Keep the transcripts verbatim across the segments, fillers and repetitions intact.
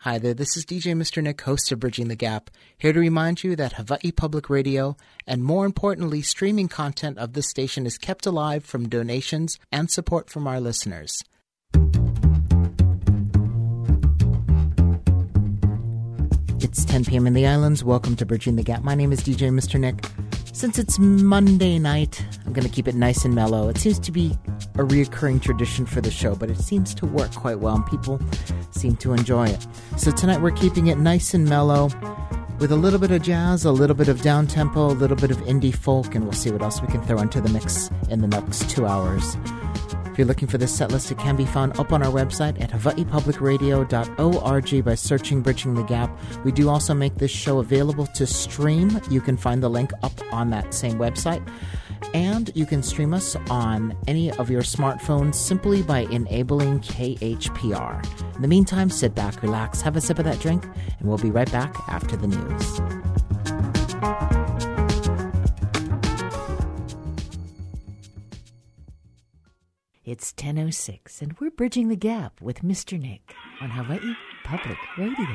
Hi there, this is D J Mister Nick, host of Bridging the Gap, here to remind you that Hawaii Public Radio, and more importantly, streaming content of this station is kept alive from donations and support from our listeners. It's ten p.m. in the islands. Welcome to Bridging the Gap. My name is D J Mister Nick. Since it's Monday night, I'm going to keep it nice and mellow. It seems to be a reoccurring tradition for the show, but it seems to work quite well, and people seem to enjoy it. So tonight we're keeping it nice and mellow with a little bit of jazz, a little bit of down-tempo, a little bit of indie folk, and we'll see what else we can throw into the mix in the next two hours. If you're looking for this set list, it can be found up on our website at hawaii public radio dot org by searching Bridging the Gap. We do also make this show available to stream. You can find the link up on that same website. And you can stream us on any of your smartphones simply by enabling K H P R. In the meantime, sit back, relax, have a sip of that drink, and we'll be right back after the news. It's ten oh six, and we're Bridging the Gap with Mister Nick on Hawaii Public Radio.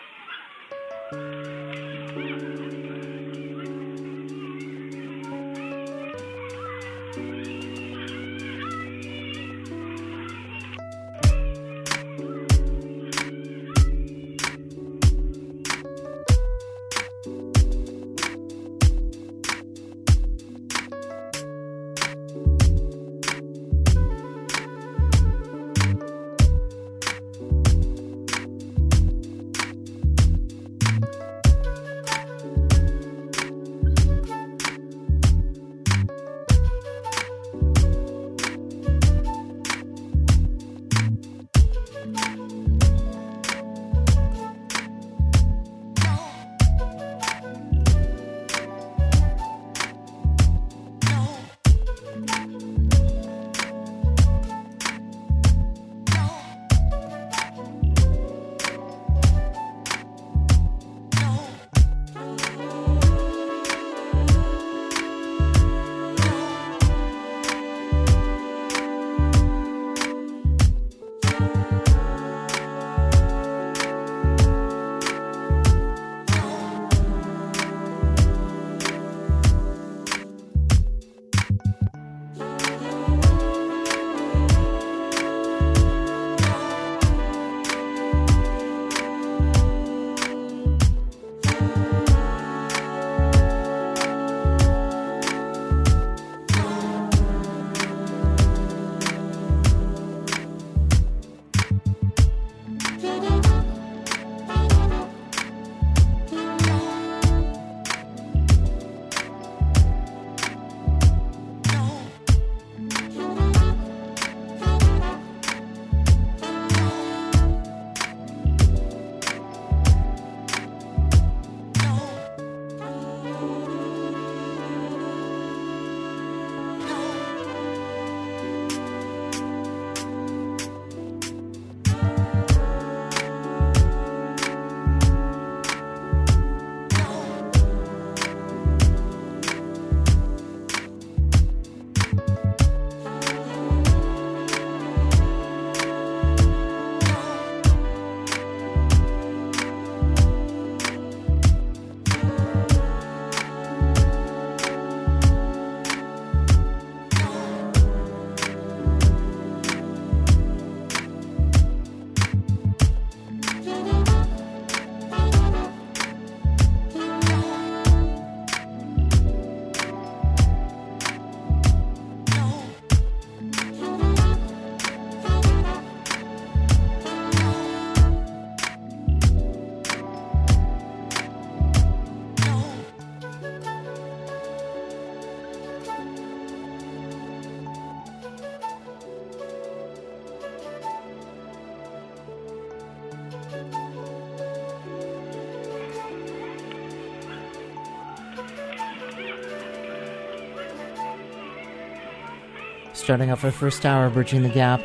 Starting off our first hour, Bridging the Gap,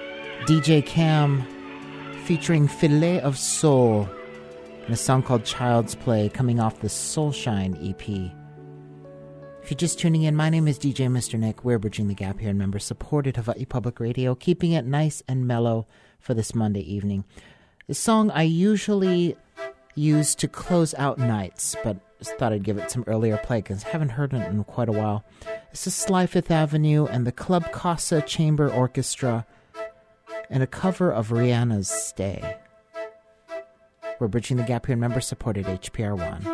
D J Cam featuring Filet of Soul and a song called Child's Play coming off the Soulshine E P. If you're just tuning in, my name is D J Mister Nick. We're Bridging the Gap here, and member supported Hawaii Public Radio, keeping it nice and mellow for this Monday evening. The song I usually use to close out nights, but just thought I'd give it some earlier play because I haven't heard it in quite a while. This is Sly Fifth Avenue and the Club Casa Chamber Orchestra and a cover of Rihanna's Stay. We're bridging the gap here in member-supported H P R one.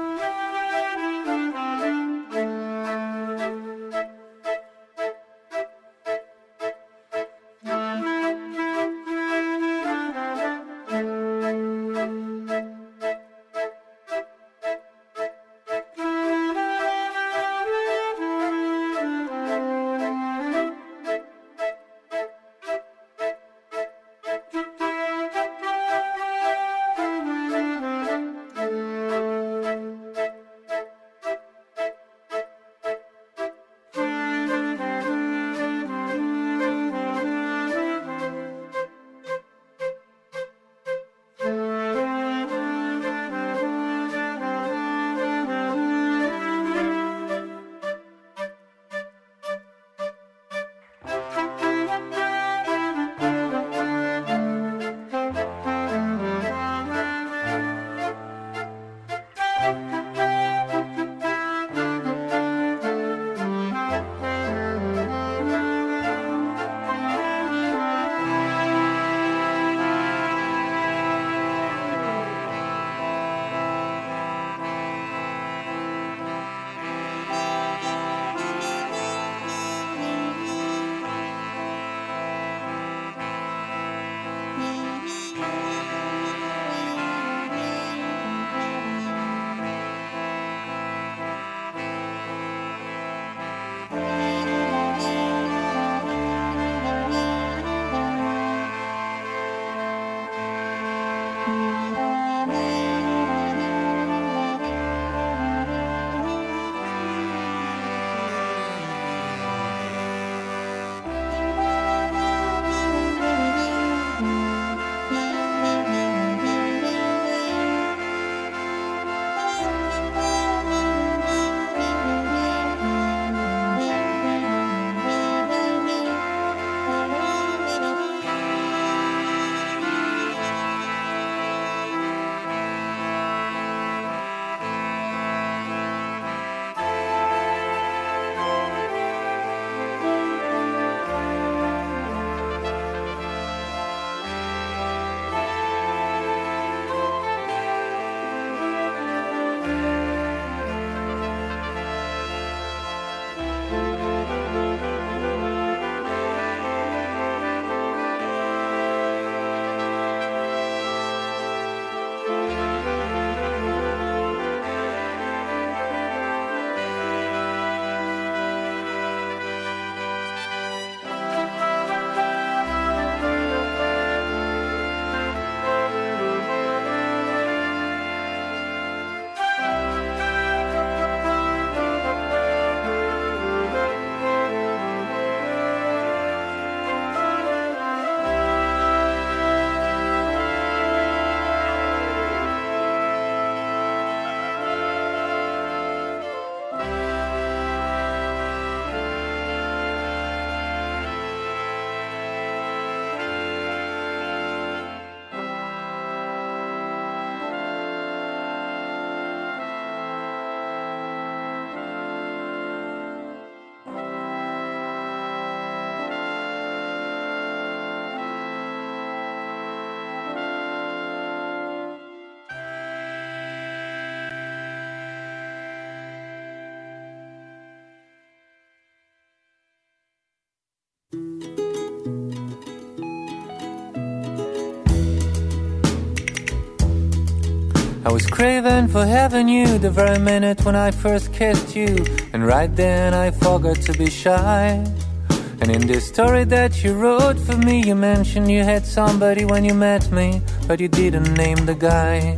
I was craving for having you the very minute when I first kissed you, and right then I forgot to be shy. And in this story that you wrote for me, you mentioned you had somebody when you met me, but you didn't name the guy.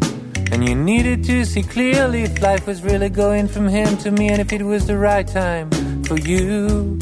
And you needed to see clearly if life was really going from him to me, and if it was the right time for you.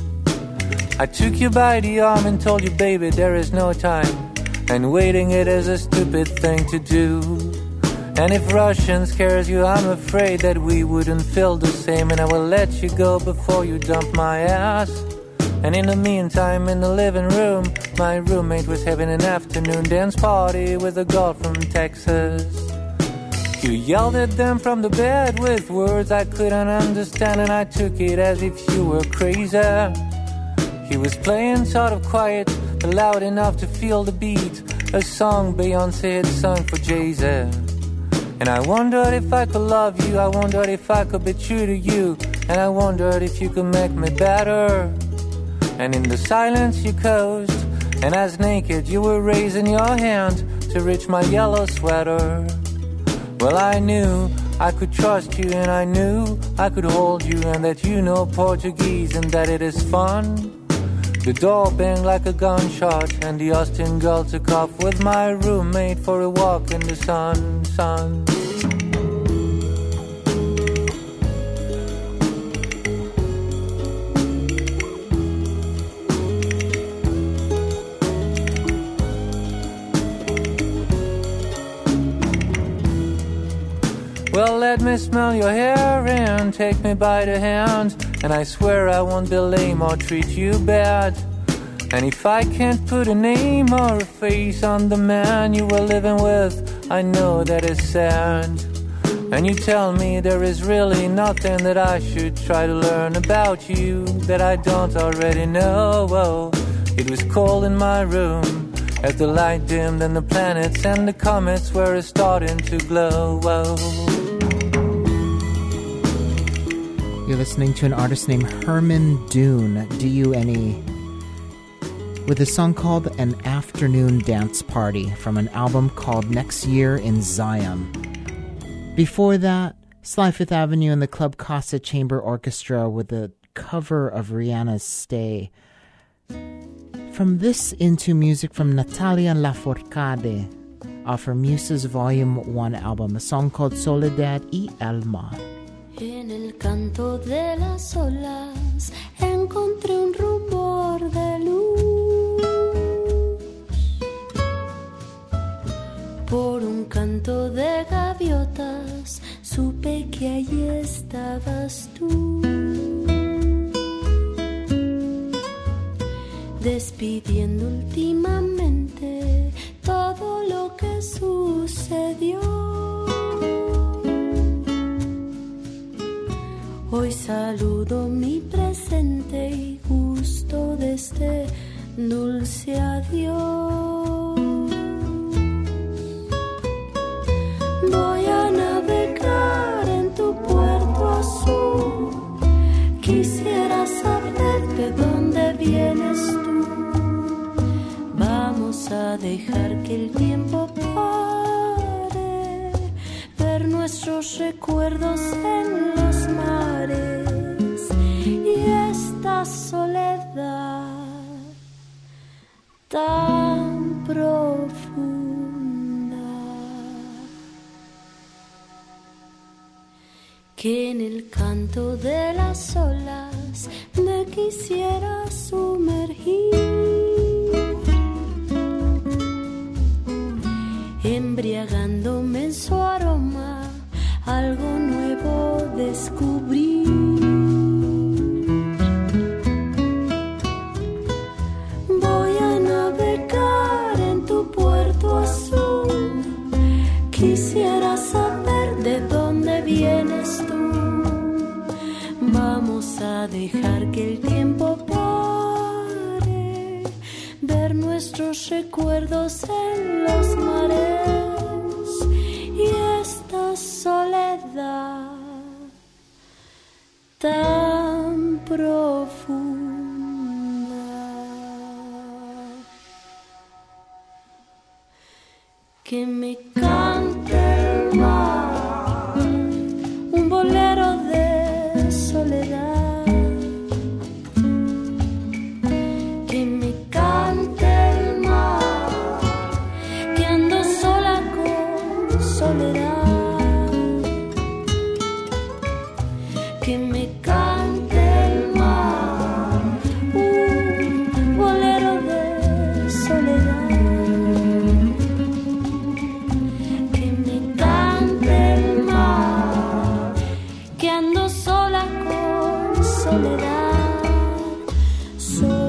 I took you by the arm and told you, baby, there is no time, and waiting it is a stupid thing to do. And if Russian scares you, I'm afraid that we wouldn't feel the same, and I will let you go before you dump my ass. And in the meantime, in the living room, my roommate was having an afternoon dance party with a girl from Texas. You yelled at them from the bed with words I couldn't understand, and I took it as if you were crazy. He was playing sort of quiet, but loud enough to feel the beat, a song Beyonce had sung for Jay-Z. And I wondered if I could love you, I wondered if I could be true to you, and I wondered if you could make me better. And in the silence you caused, and as naked you were raising your hand to reach my yellow sweater. Well, I knew I could trust you, and I knew I could hold you, and that you know Portuguese and that it is fun. The door banged like a gunshot, and the Austin girl took off with my roommate for a walk in the sun, sun. Well, let me smell your hair and take me by the hand, and I swear I won't be lame or treat you bad. And if I can't put a name or a face on the man you were living with, I know that it's sad. And you tell me there is really nothing that I should try to learn about you that I don't already know. Oh, it was cold in my room as the light dimmed and the planets and the comets were starting to glow. Oh. You're listening to an artist named Herman Dune, D U N E, with a song called An Afternoon Dance Party from an album called Next Year in Zion. Before that, Sly Fifth Avenue and the Club Casa Chamber Orchestra with a cover of Rihanna's Stay. From this into music from Natalia Lafourcade off her Muses Volume one album, a song called Soledad y Alma. En el canto de las olas encontré un rumor de luz. Por un canto de gaviotas supe que allí estabas tú. Despidiendo últimamente todo lo que sucedió. Hoy saludo mi presente y gusto de este dulce adiós. Voy a navegar en tu puerto azul. Quisiera saber de dónde vienes tú. Vamos a dejar que el tiempo pare, ver nuestros recuerdos en los mares y esta soledad tan profunda que en el canto de las olas me quisiera sumergir, embriagándome en su aroma, algo nuevo descubrí. Voy a navegar en tu puerto azul. Quisiera saber de dónde vienes tú. Vamos a dejar que el tiempo pare, ver nuestros recuerdos en los mares y esta soledad tan profunda que me cante el mar, un bolero de soledad, que me cante el mar, que ando sola con soledad, que me cante el mar, un bolero de soledad, que me cante el mar, que ando sola con soledad. So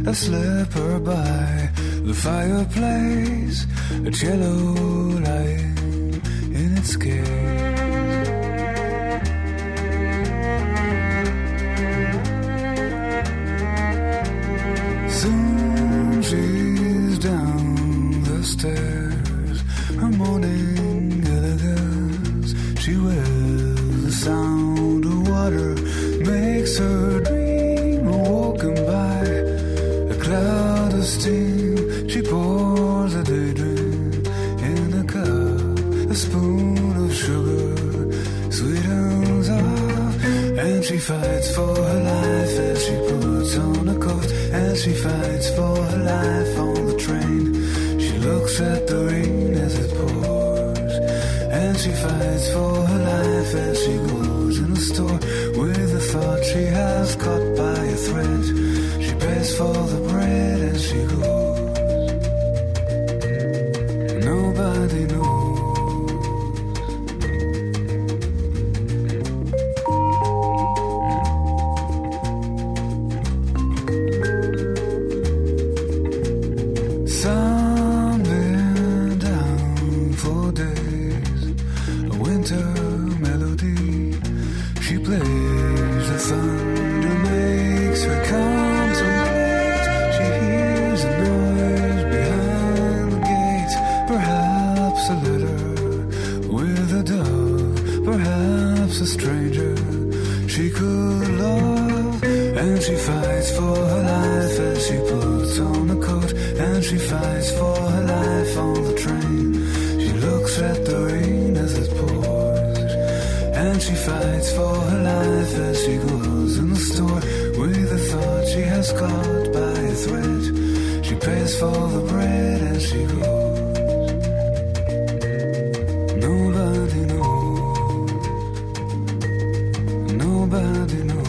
a slipper by the fireplace, a cello lying in its case. Soon she's down the stairs, her morning elegance she wears. The sound of water makes her dream of walking by a cloud of steam. She pours a daydream in a cup, a spoon of sugar sweetens up, and she fights for her life as she puts on a coat, and she fights for her life on the train. She looks at the rain as it pours, and she fights for her life as she goes in the store with the thought she has caught by a thread. She pays for the bread as she goes. Nobody knows. Sun been down for days, a winter melody. She plays, the thunder makes her contemplate. She hears a noise behind the gate, perhaps a letter with a dove, perhaps a stranger she could love. And she fights for her life as she puts on a coat, and she fights for her life on the train. She looks at the rain as it pours, and she fights for her life as she goes in the store with the thought she has caught by a thread. She pays for the bread as she goes. Nobody knows. Nobody knows.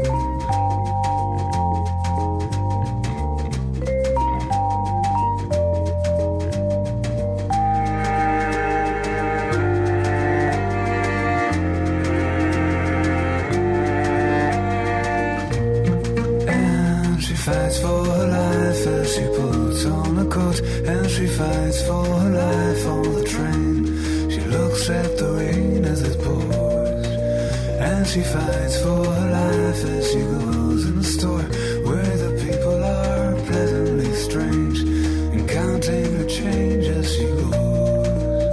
Fights for her life as she puts on a coat, and she fights for her life on the train. She looks at the rain as it pours, and she fights for her life as she goes in the store where the people are pleasantly strange and counting her change as she goes.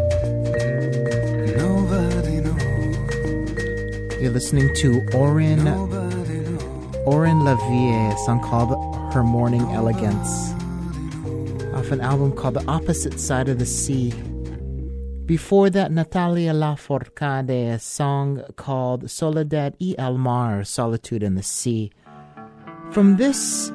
Nobody knows. You're listening to Orin Orin LaVie, a song called Her Morning Elegance, off an album called The Opposite Side of the Sea. Before that, Natalia Lafourcade, a song called Soledad y el Mar, Solitude in the Sea. From this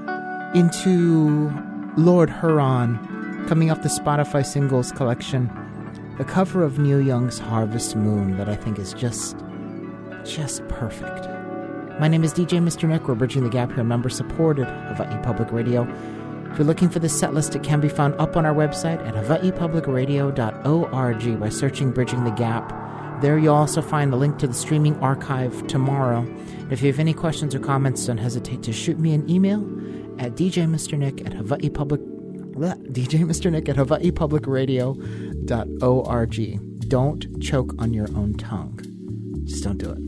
into Lord Huron, coming off the Spotify singles collection, a cover of Neil Young's Harvest Moon that I think is just, just perfect. My name is D J Mister Nick. We're bridging the gap here, member-supported Hawaii Public Radio. If you're looking for the set list, it can be found up on our website at hawaii public radio dot org by searching Bridging the Gap. There you'll also find a link to the streaming archive tomorrow. If you have any questions or comments, don't hesitate to shoot me an email at djmisternick at hawaii public djmisternick at hawaii public radio dot org. Don't choke on your own tongue. Just don't do it.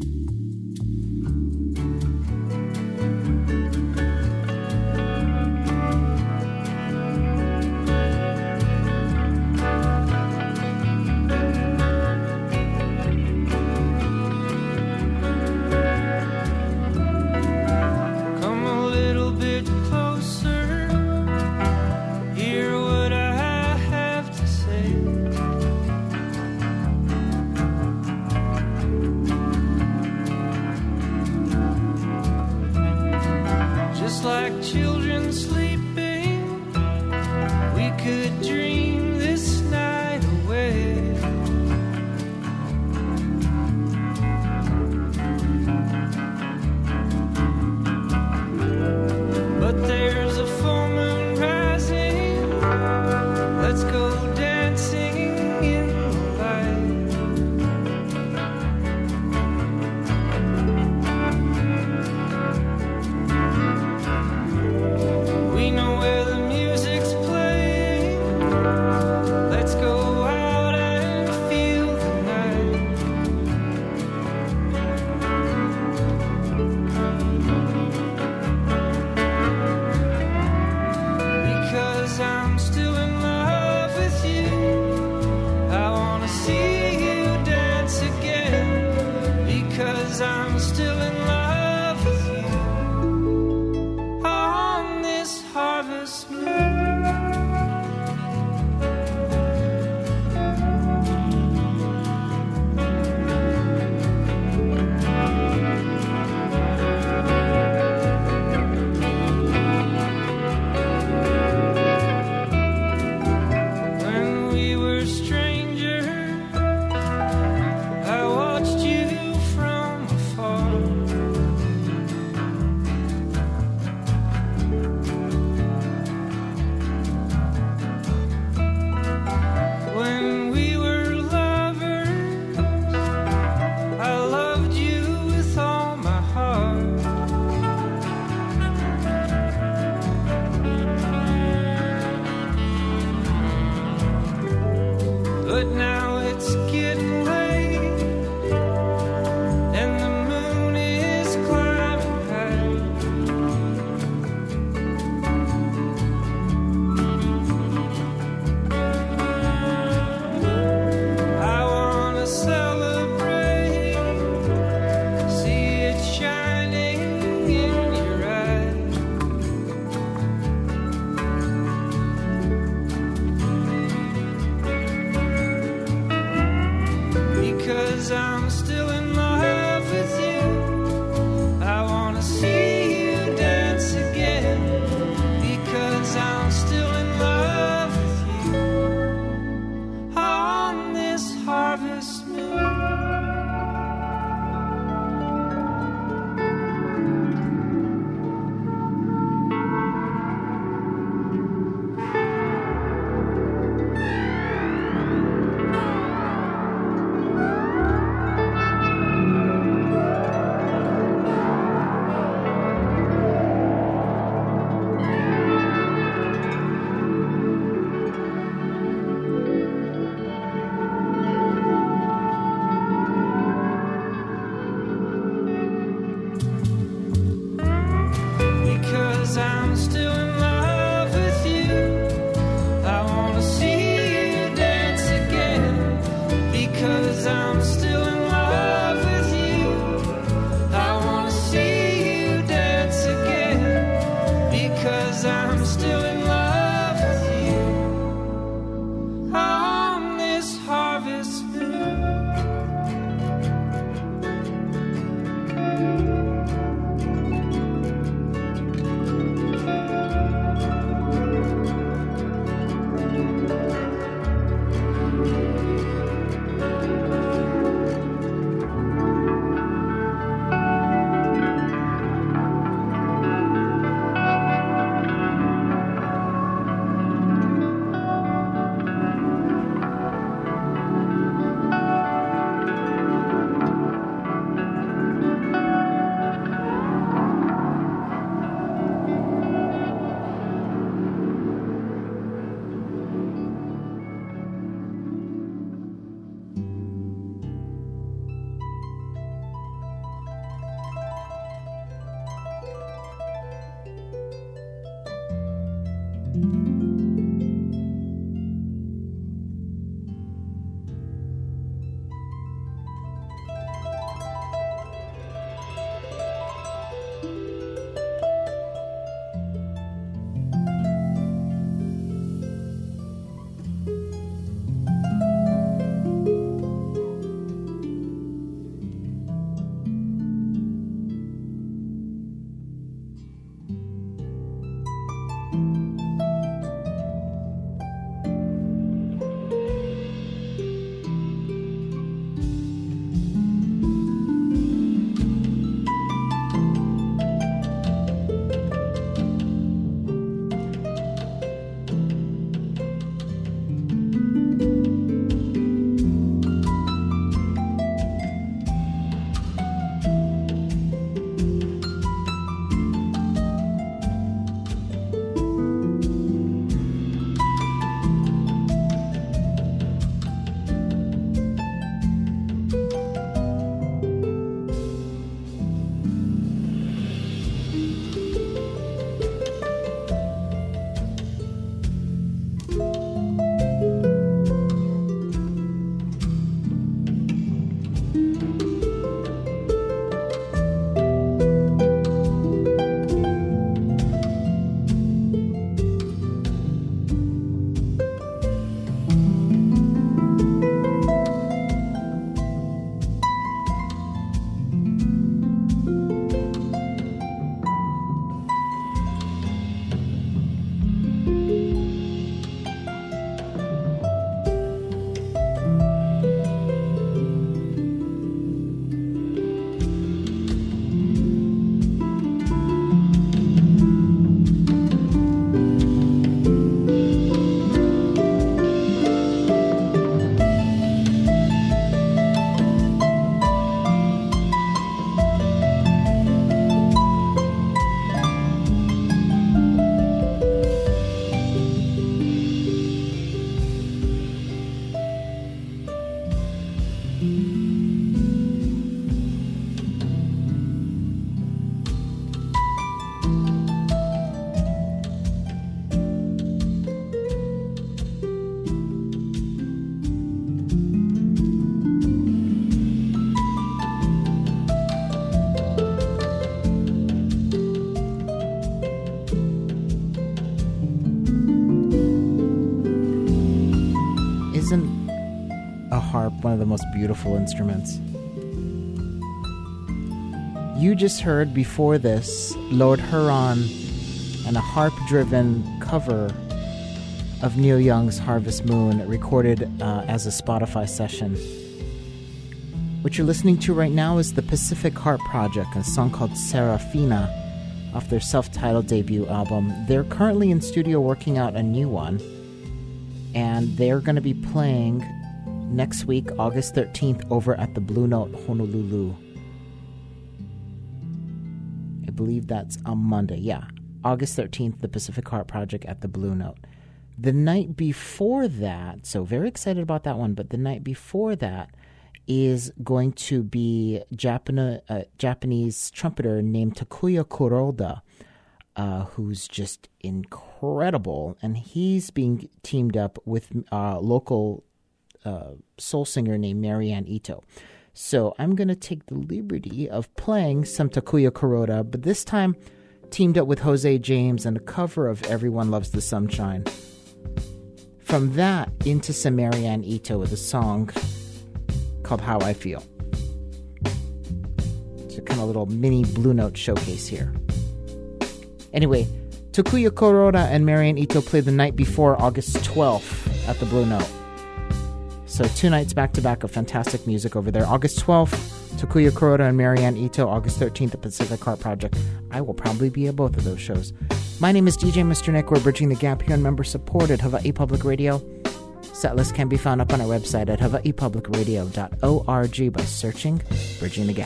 We I'm still in love with you on this harvest moon. harp, one of the most beautiful instruments. You just heard before this Lord Huron and a harp-driven cover of Neil Young's Harvest Moon, recorded uh, as a Spotify session. What you're listening to right now is the Pacific Harp Project, a song called Serafina, off their self-titled debut album. They're currently in studio working out a new one, and they're going to be playing next week, August thirteenth, over at the Blue Note, Honolulu. I believe that's on Monday. Yeah, August thirteenth, the Pacific Harp Project at the Blue Note. The night before that, so very excited about that one, but the night before that is going to be Japan, uh, Japanese trumpeter named Takuya Kuroda, uh, who's just incredible. And he's being teamed up with a uh, local uh, soul singer named Marianne Ito. So I'm going to take the liberty of playing some Takuya Kuroda, but this time teamed up with Jose James and a cover of Everyone Loves the Sunshine. From that into some Marianne Ito with a song called How I Feel. It's a kind of little mini Blue Note showcase here. Anyway, Takuya Kuroda and Marianne Ito played the night before, August twelfth, at the Blue Note. So two nights back-to-back of fantastic music over there. August twelfth, Takuya Kuroda and Marianne Ito. August thirteenth, the Pacific Harp Project. I will probably be at both of those shows. My name is D J Mister Nick. We're bridging the gap here on member-supported Hawaii Public Radio. Setlist can be found up on our website at hawaii public radio dot org by searching Bridging the Gap.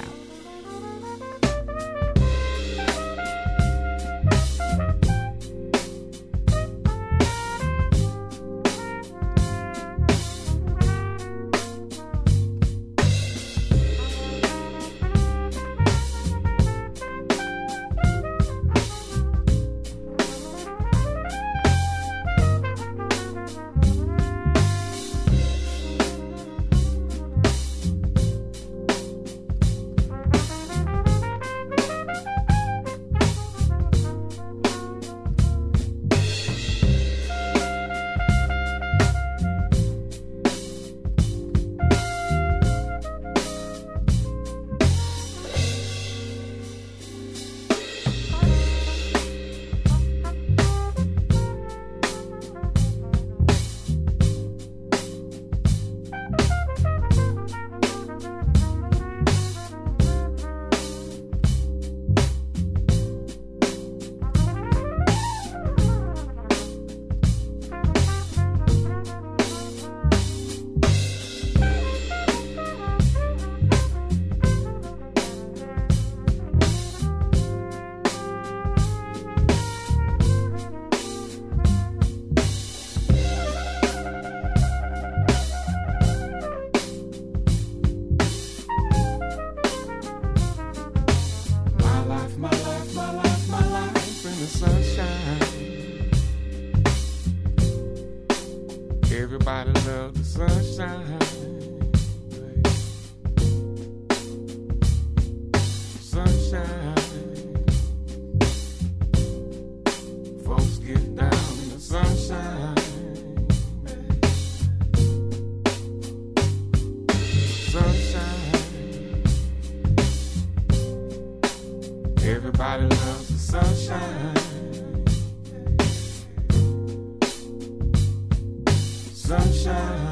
Everybody loves the sunshine. Sunshine. Folks get down in the sunshine. Sunshine. Everybody loves the sunshine. Sunshine.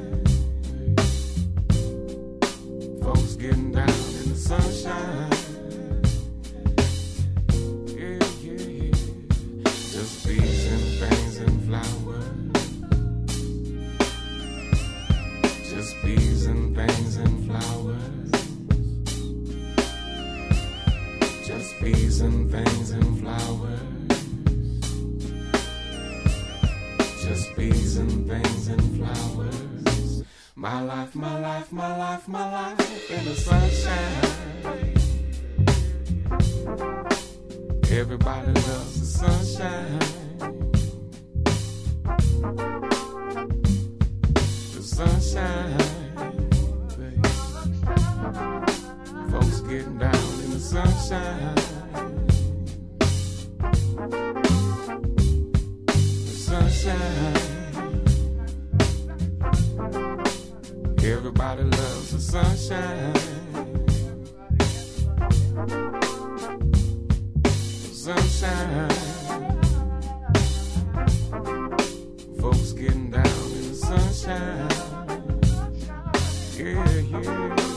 Folks getting down in the sunshine. Yeah, yeah, yeah. Just bees and things and flowers. Just bees and things and flowers. Just bees and things and flowers. Just bees and things and flowers. My life, my life, my life, my life in the sunshine. Everybody loves the sunshine. The sunshine. Baby. Folks getting down in the sunshine. Sunshine. sunshine. Sunshine. Folks getting down in the sunshine. Yeah, yeah, yeah, yeah.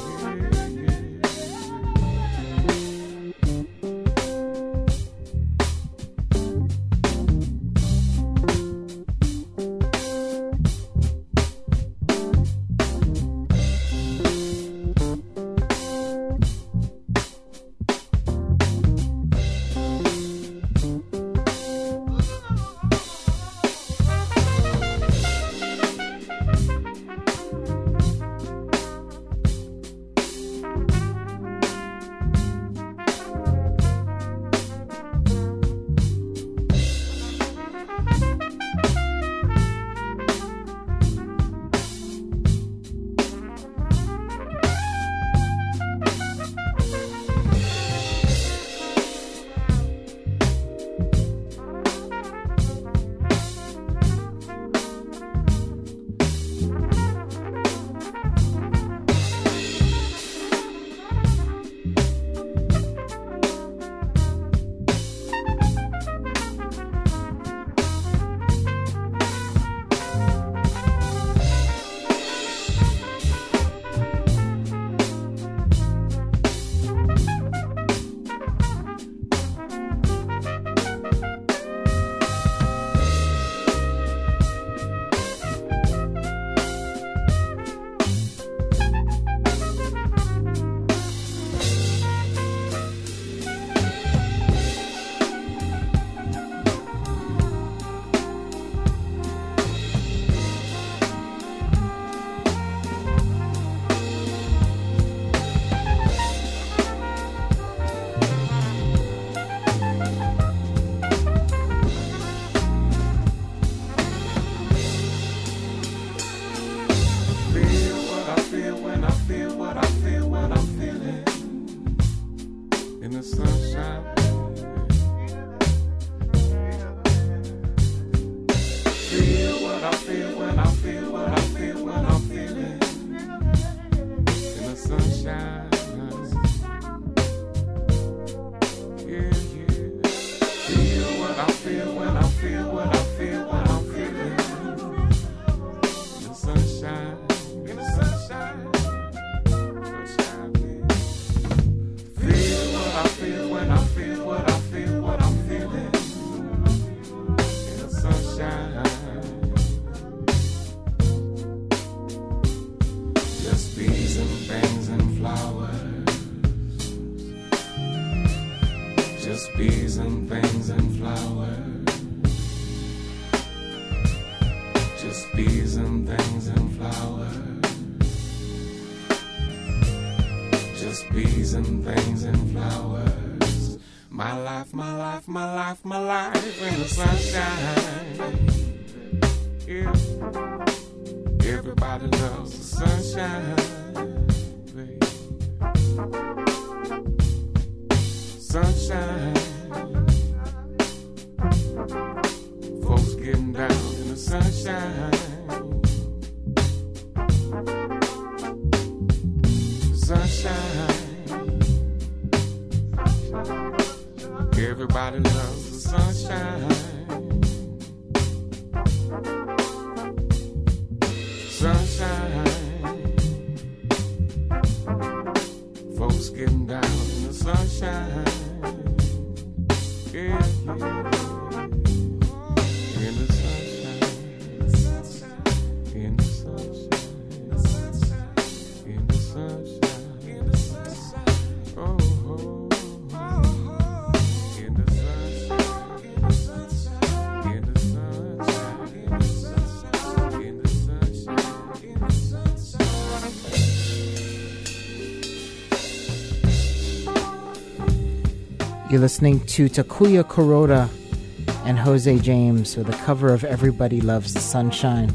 You're listening to Takuya Kuroda and Jose James with a cover of Everybody Loves the Sunshine.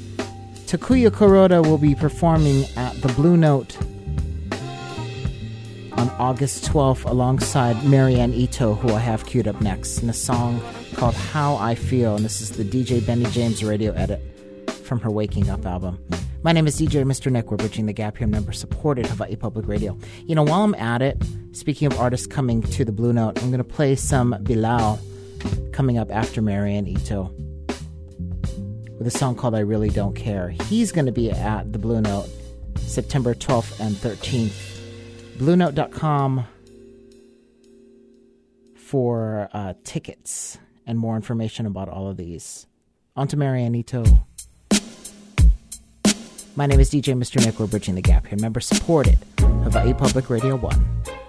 Takuya Kuroda will be performing at the Blue Note on August twelfth alongside Marianne Ito, who I have queued up next, in a song called How I Feel, and this is the D J Benny James radio edit from her Waking Up album. My name is D J Mister Nick. We're bridging the gap here, member-supported Hawaii Public Radio. You know, while I'm at it, speaking of artists coming to the Blue Note, I'm going to play some Bilal coming up after Marianne Ito with a song called I Really Don't Care. He's going to be at the Blue Note September twelfth and thirteenth. blue note dot com for uh, tickets and more information about all of these. On to Marianne Ito. My name is D J Mister Nick. We're bridging the gap here. Member supported Hawaii Public Radio one.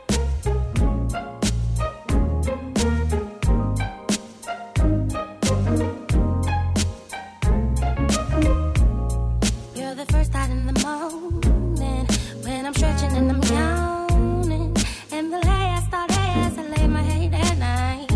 You're the first light in the morning when I'm stretching and I'm yawning, and the last thought as I lay my head at night,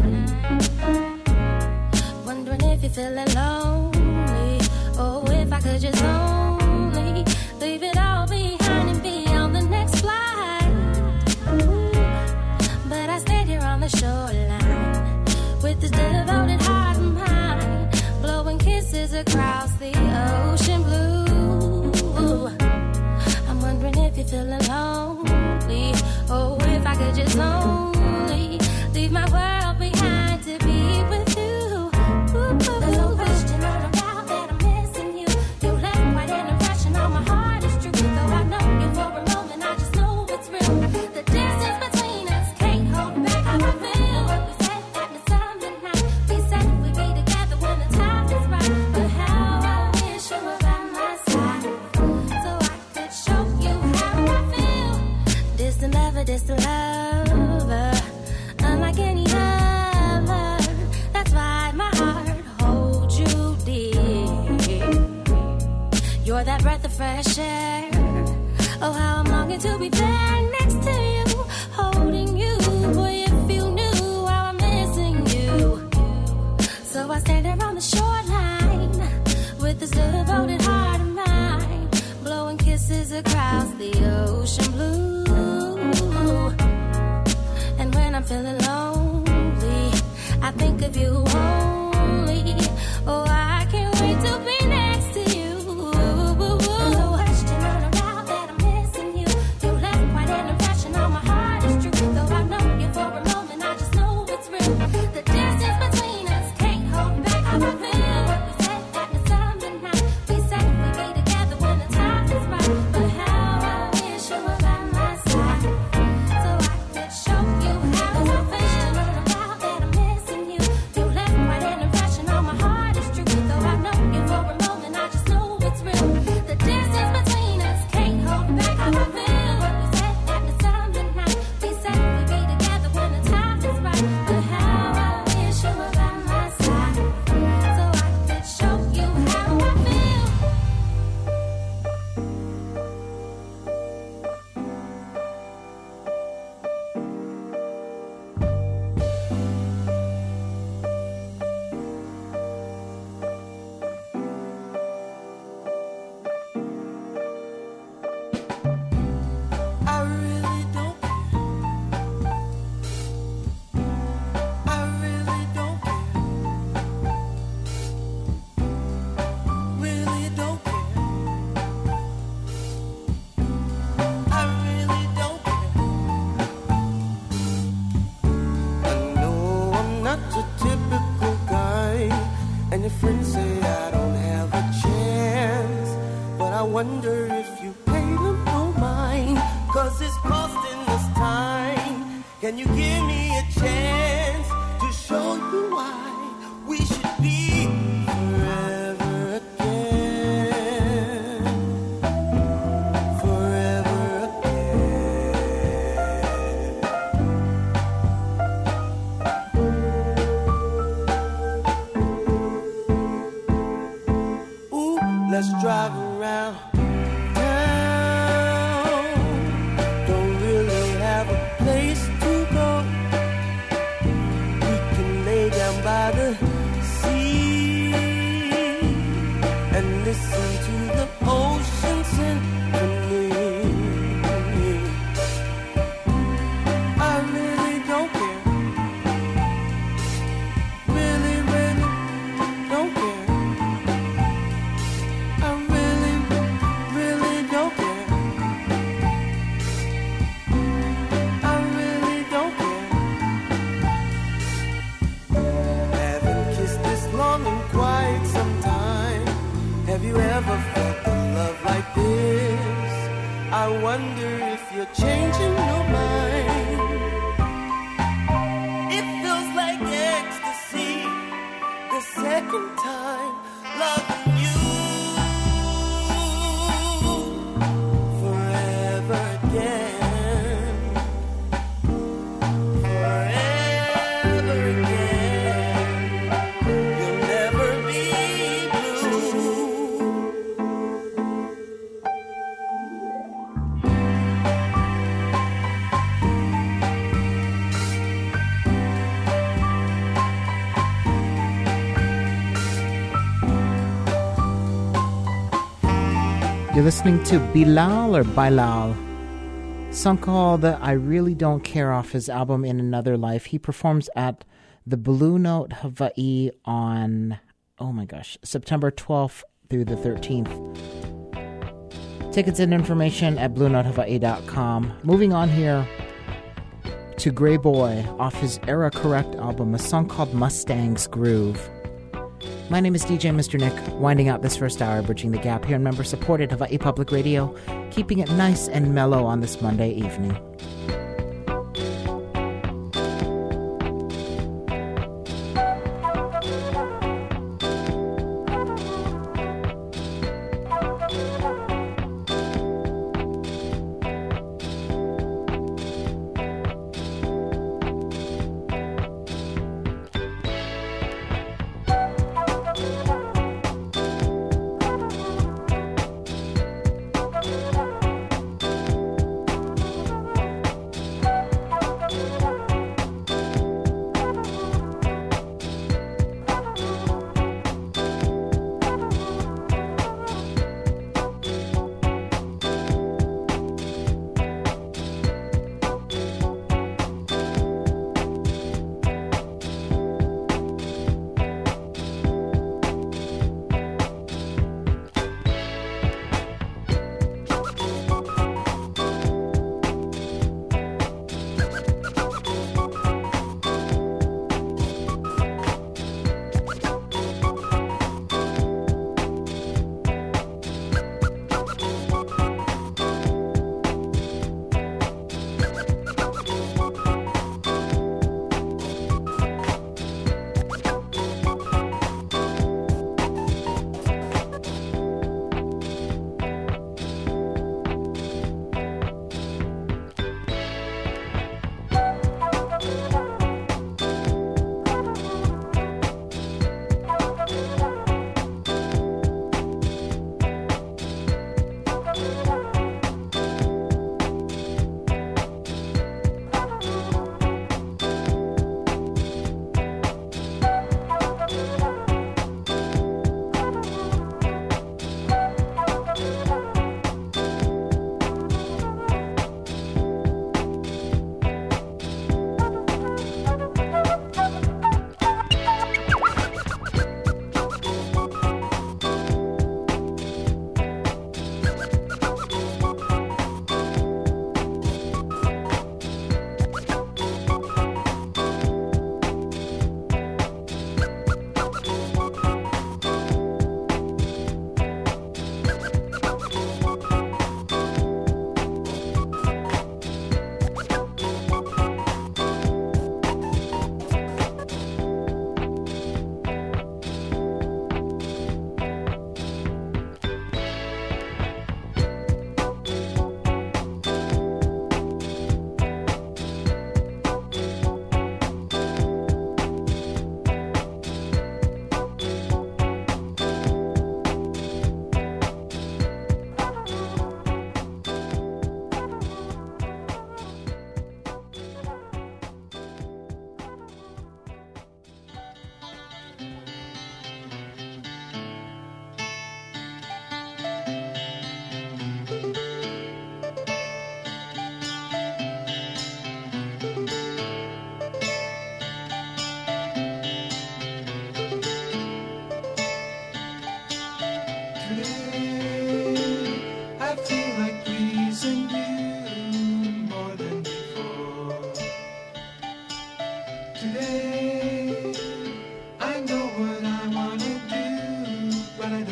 wondering if you're feeling lonely, or if I could just only leave it all behind and be on the next flight. Ooh. But I stand here on the shoreline with this devoted heart of mine, blowing kisses across the ocean blue. Ooh. I'm wondering if you're feeling lonely, or if I could just only leave my world behind to be with you. Ooh. There's no question or no doubt that I'm missing you. You left quite an impression on my heart, it's true. Though I know you for a moment, I just know it's real. The distance between us can't hold back how I feel. We said that the time and night, we said we'd be together when the time is right. But how I wish you were by my side, so I could show you how I feel. Distant lover, distant lover, unlike any other. That's why my heart holds you dear. You're that breath of fresh air. Oh, how I'm longing to be there next to you, holding you. Boy, if you knew how I'm missing you. So I stand there on the shoreline with this devoted heart of mine, blowing kisses across the ocean blue. And when I'm feeling lonely, I think of you only. Oh, I can't wait to be next to you. There's no question or no doubt that I'm missing you. You left quite an impression on my heart, it's true. Though I know you for a moment, I just know it's real. The distance between us can't hold back how I feel. We said that the time and night, we said we'd be together when the time is right. But how I wish you were by my side, so I could show you how I feel. No doubt that I'm missing you. You left quite an impression on my heart, it's true. Though I know you for a moment, I just know it's real. The distance between us can't hold back how I feel. We said that the time and night, we said we'd be together when the time is right. But how I wish you were by my side, so I could show you how I feel. I really don't care. I really don't care. Really don't care. I really don't care. I know I'm not your typical guy, and your friends say I don't have a chance. But I wonder if you pay them no mind, 'cause it's costing us time. Can you give me a chance to show you why we should be forever again? Forever again. Ooh, let's drive around town. Don't really have a place to go. you're changing your mind. It feels like ecstasy the second time loving you forever again, forever again. You'll never be blue. You're listening to Bilal or Bilal, song called I Really Don't Care off his album In Another Life. He performs at the Blue Note Hawaii on, oh my gosh, September twelfth through the thirteenth. Tickets and information at blue note hawaii dot com. Moving on here to Grey Boy off his Era Correct album, a song called Mustang's Groove. My name is D J Mister Nick, winding out this first hour, bridging the gap here on member-supported Hawaii Public Radio, keeping it nice and mellow on this Monday evening.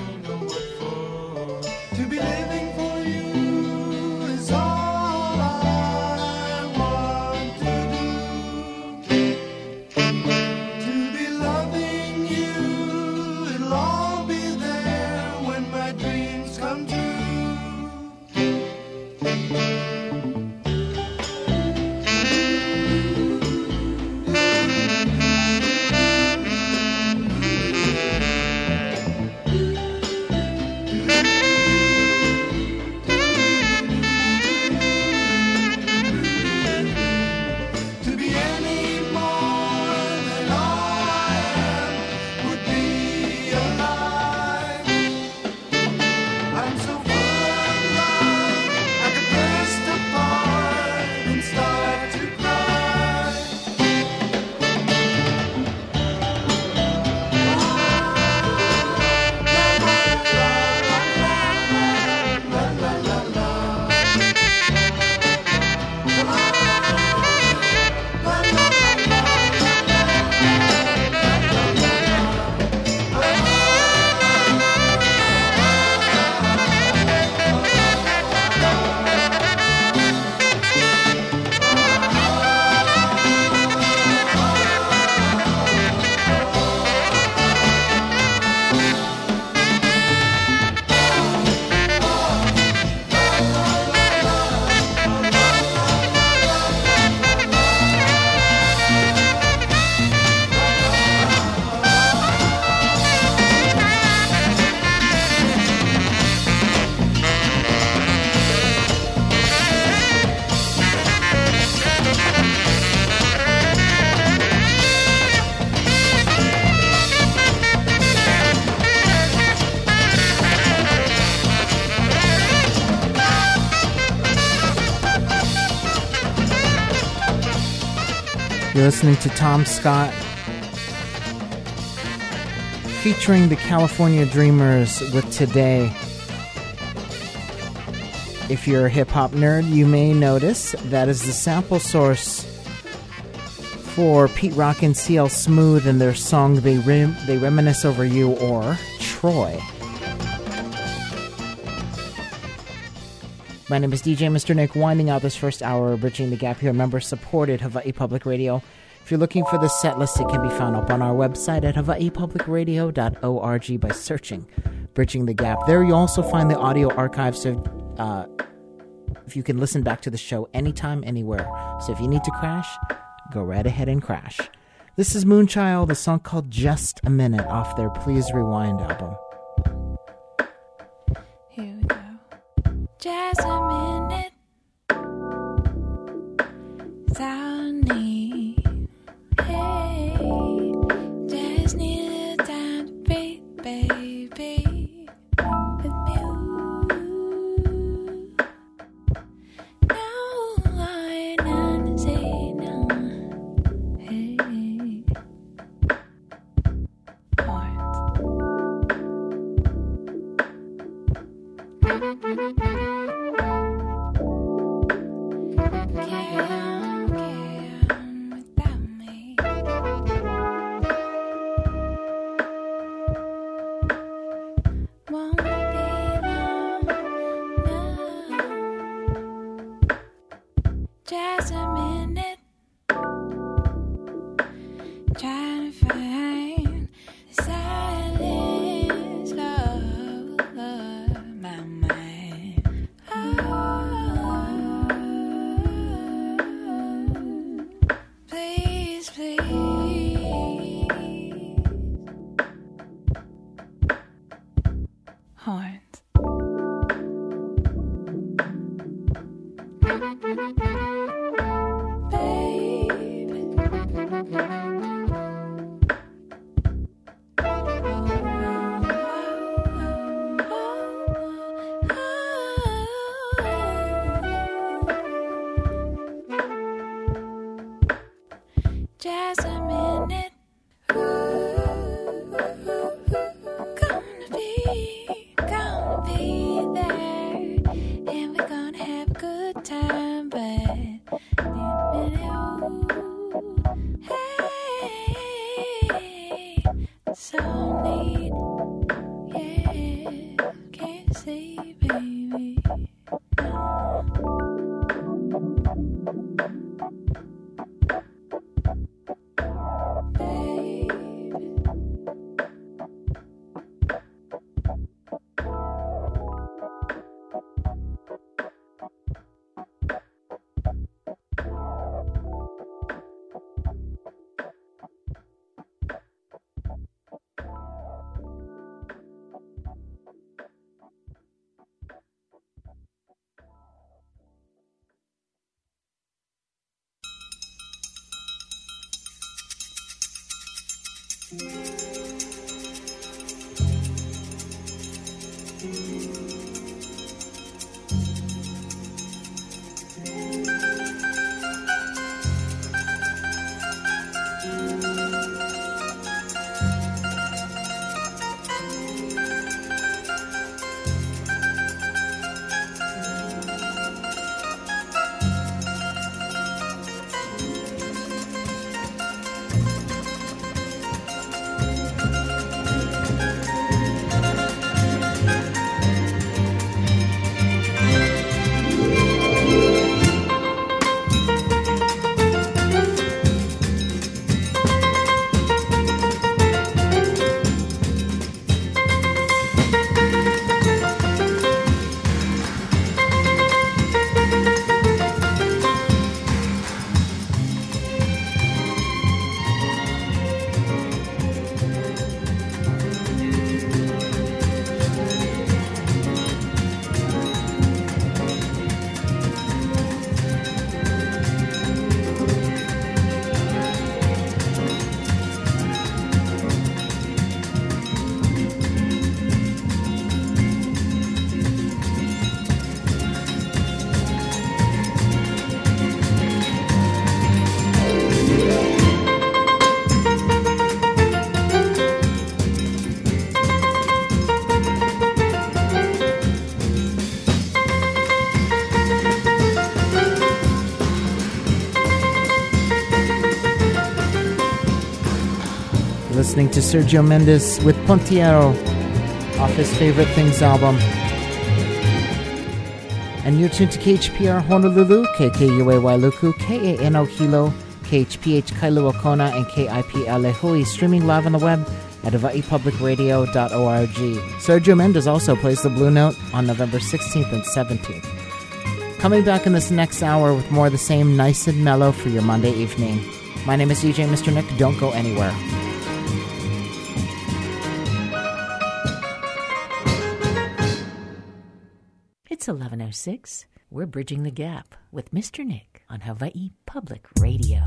To be living for you is all I You're listening to Tom Scott featuring the California Dreamers with Today. If you're a hip-hop nerd, you may notice that is the sample source for Pete Rock and C L Smooth and their song They, Rem- they Reminisce Over You, or Troy. My name is D J Mister Nick, winding out this first hour of Bridging the Gap here, member-supported Hawaii Public Radio. If you're looking for the set list, it can be found up on our website at hawaii public radio dot org by searching Bridging the Gap. There you'll also find the audio archive, so uh, if you can listen back to the show anytime, anywhere. So if you need to crash, go right ahead and crash. This is Moonchild, a song called Just a Minute off their Please Rewind album. Here we go. Just a minute. It's all I need. Hey, just need a time to breathe, baby. With you. No, I ain't nothing to say now. Hey, heart. Just a minute, trying to find the silence of my mind. Oh, please, please, horns. Just a minute. Ooh, gonna be, gonna be there, and we're gonna have a good time. But in a minute, ooh, hey, so neat, yeah, can't see, baby. listening to Sergio Mendes with Pontiero off his Favorite Things album. And you're tuned to K H P R Honolulu, K K U A Wailuku, K A N O Hilo, K H P H Kailua Kona, and K I P L Hui, streaming live on the web at hawaii public radio dot org. Sergio Mendes also plays the Blue Note on November sixteenth and seventeenth. Coming back in this next hour with more of the same nice and mellow for your Monday evening. My name is D J Mister Nick. Don't go anywhere. It's eleven oh six. We're bridging the gap with Mister Nick on Hawaii Public Radio.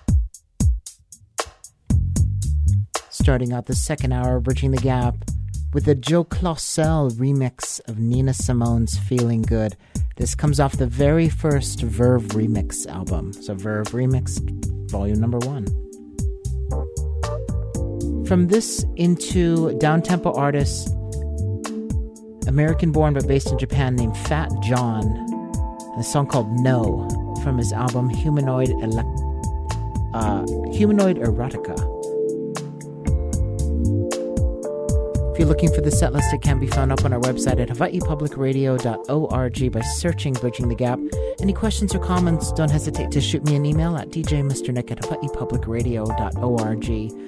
Starting out the second hour, Bridging the Gap, with a Joe Clausel remix of Nina Simone's Feeling Good. This comes off the very first Verve Remix album. So Verve Remix, volume number one. From this into down-tempo artist, American-born but based in Japan, named Fat John, and a song called No, from his album Humanoid, Ele- uh, Humanoid Erotica. If you're looking for the set list, it can be found up on our website at hawaii public radio dot org by searching Bridging the Gap. Any questions or comments, don't hesitate to shoot me an email at d j mister nick at hawaii public radio dot org.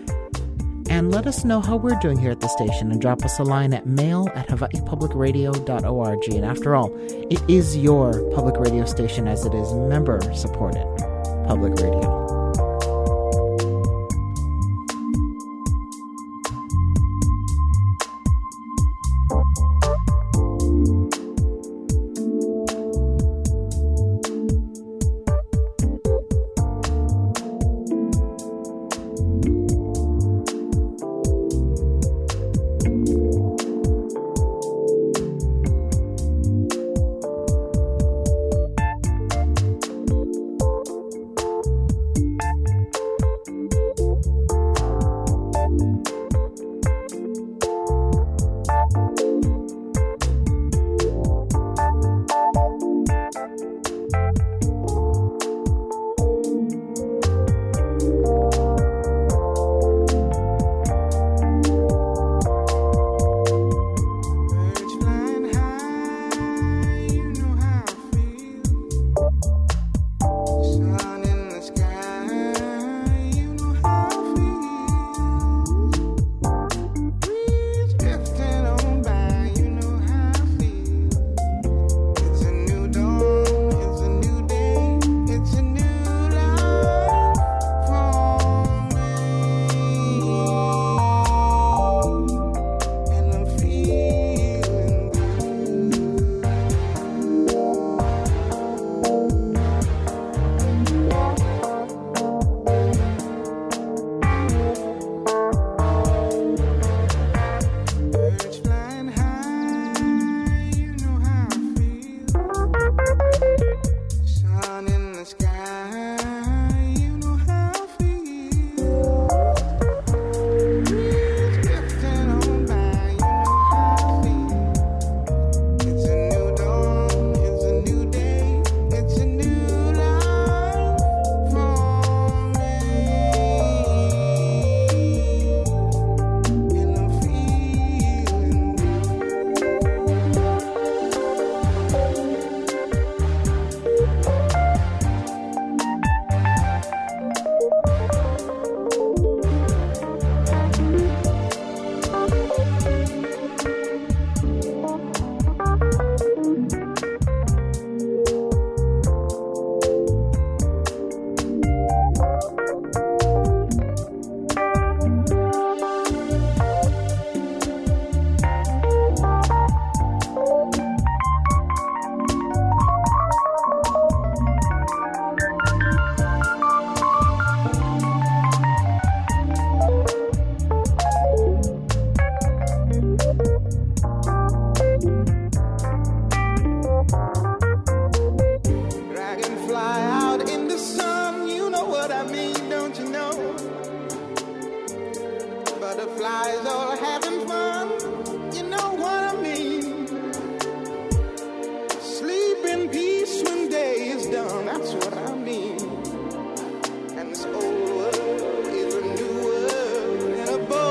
And let us know how we're doing here at the station, and drop us a line at mail at hawaii public radio dot org. And after all, it is your public radio station, as it is member-supported public radio. And this old world is a new world, and a boy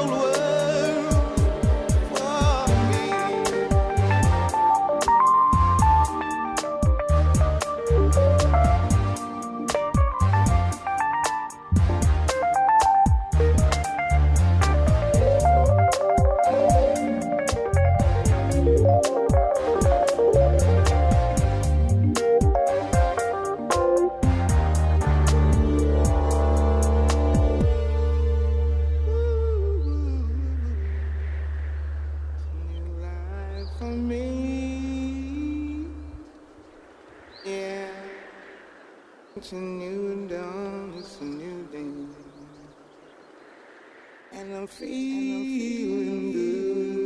It's a new dawn, it's a new day. And I'm feeling good.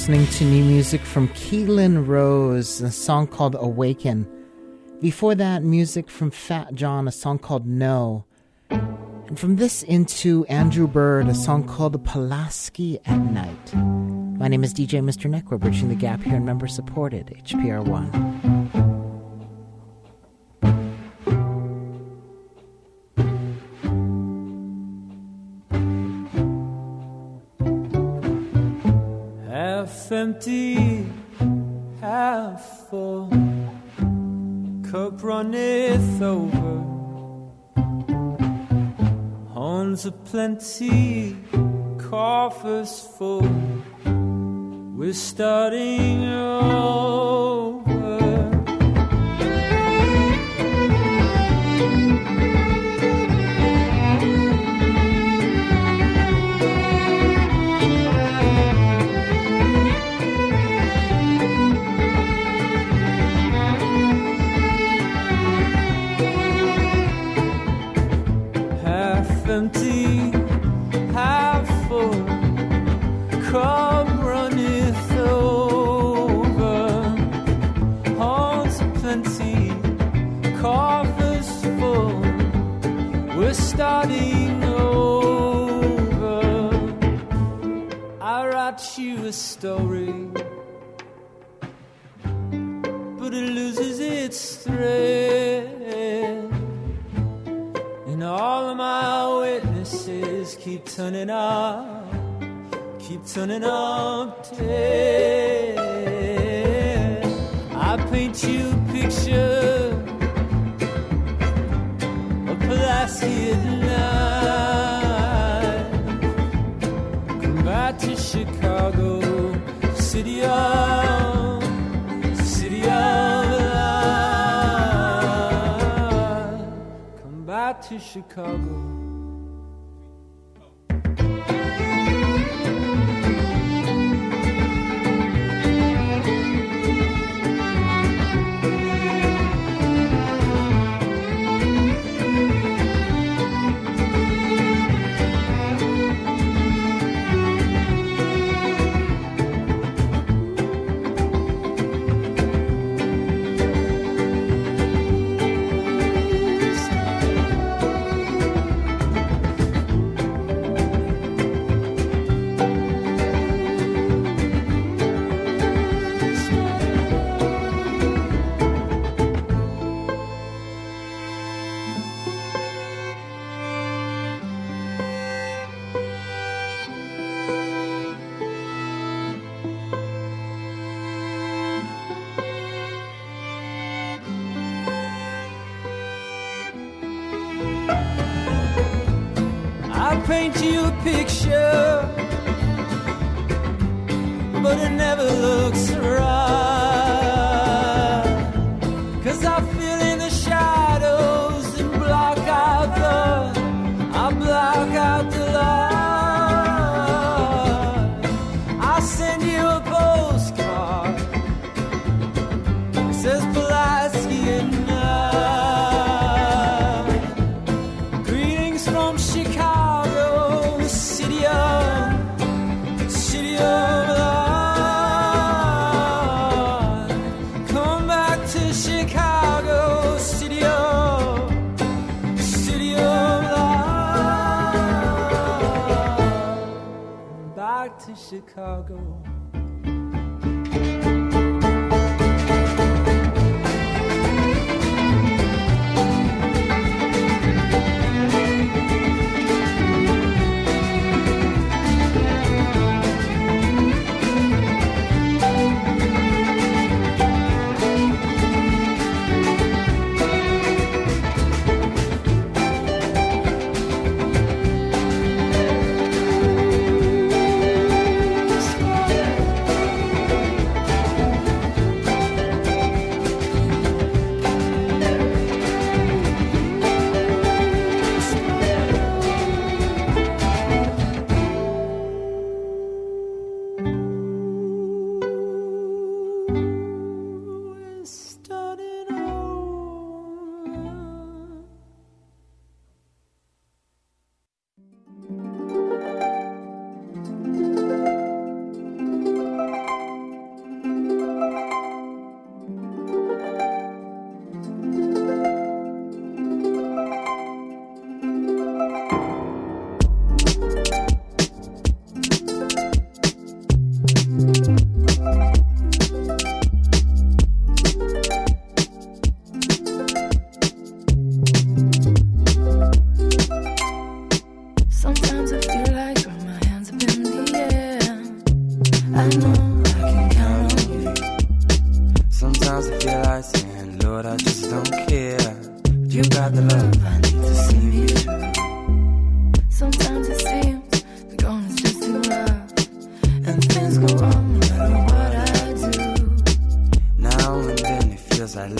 listening to new music from Keelan Rose, a song called Awaken. Before that, music from Fat John, a song called No. And from this into Andrew Bird, a song called Pulaski at Night. My name is D J Mister Nick. We're bridging the gap here in member-supported H P R one. Half empty, half full, cup runneth over, horns aplenty, coffers full, we're starting over. Empty, half full, cup runneth over, horns plenty, coffers full, we're starting over. I write you a story, but it loses its thread. And all of my witnesses keep turning up, keep turning up dead. I paint you a picture of Pulaski at night. Come back to Chicago, city of, city of light. Come back to Chicago. Paint you a picture, but it never looks right, 'cause I fill in the shadows and block out the, I block out the light. I send you a postcard, it says Pulaski at night. Greetings from Chicago, Chicago.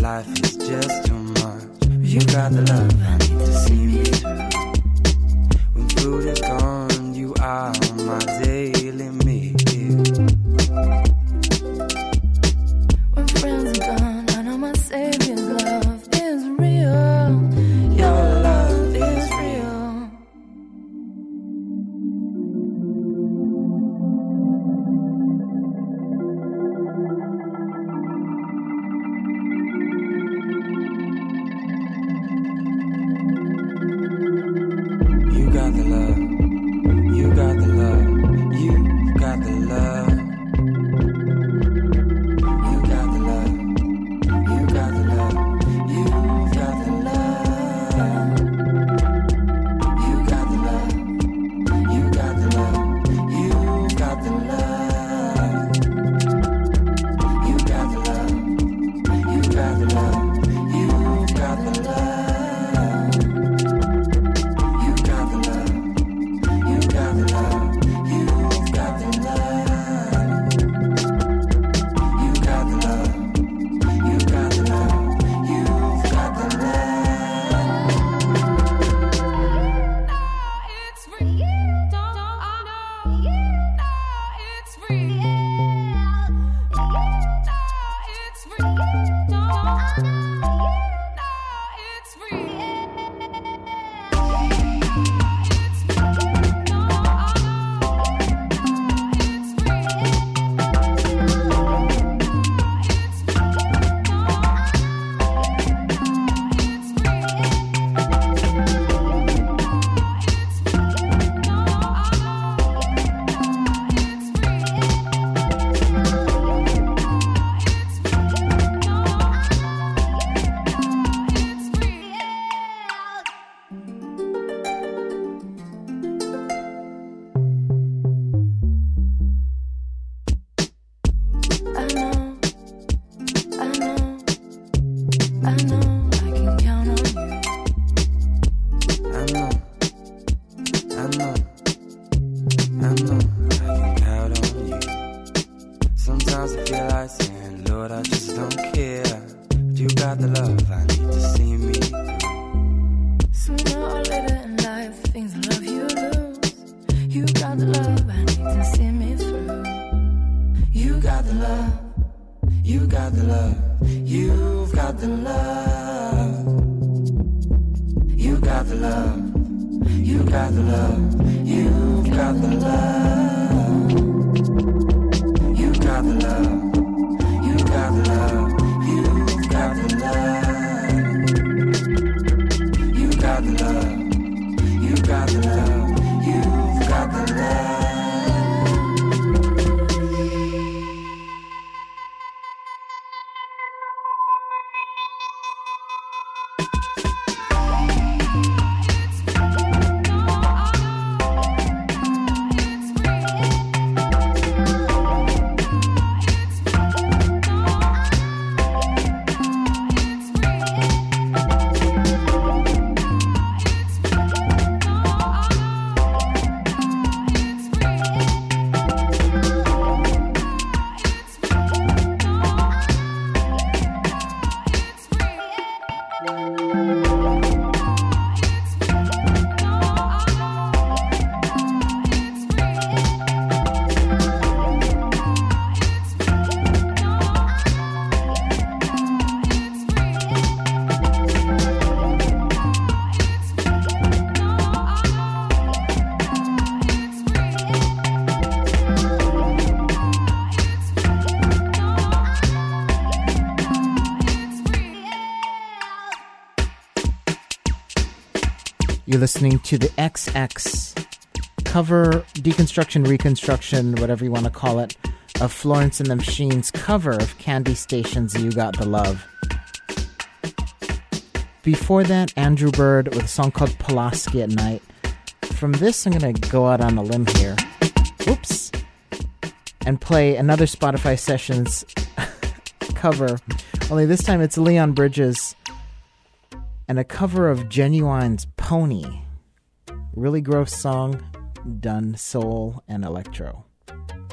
life is just too much. You got the love I need to see me through. When food is gone, you are my daily meal. When friends are gone, I know my Savior's love is real. Your love is real. You got the love. You got the love. You got the love. You got the love. You got the love. You got the love. You got the love. You got the love. You got the love. You got the love. You got the love. You got the love. You're listening to the X X cover, deconstruction, reconstruction, whatever you want to call it, of Florence and the Machine's cover of Candy Station's You Got the Love. Before that, Andrew Bird with a song called Pulaski at Night. From this, I'm going to go out on a limb here. Oops. And play another Spotify Sessions cover. Only this time it's Leon Bridges and a cover of Genuine's Pony. Really gross song, done soul and electro.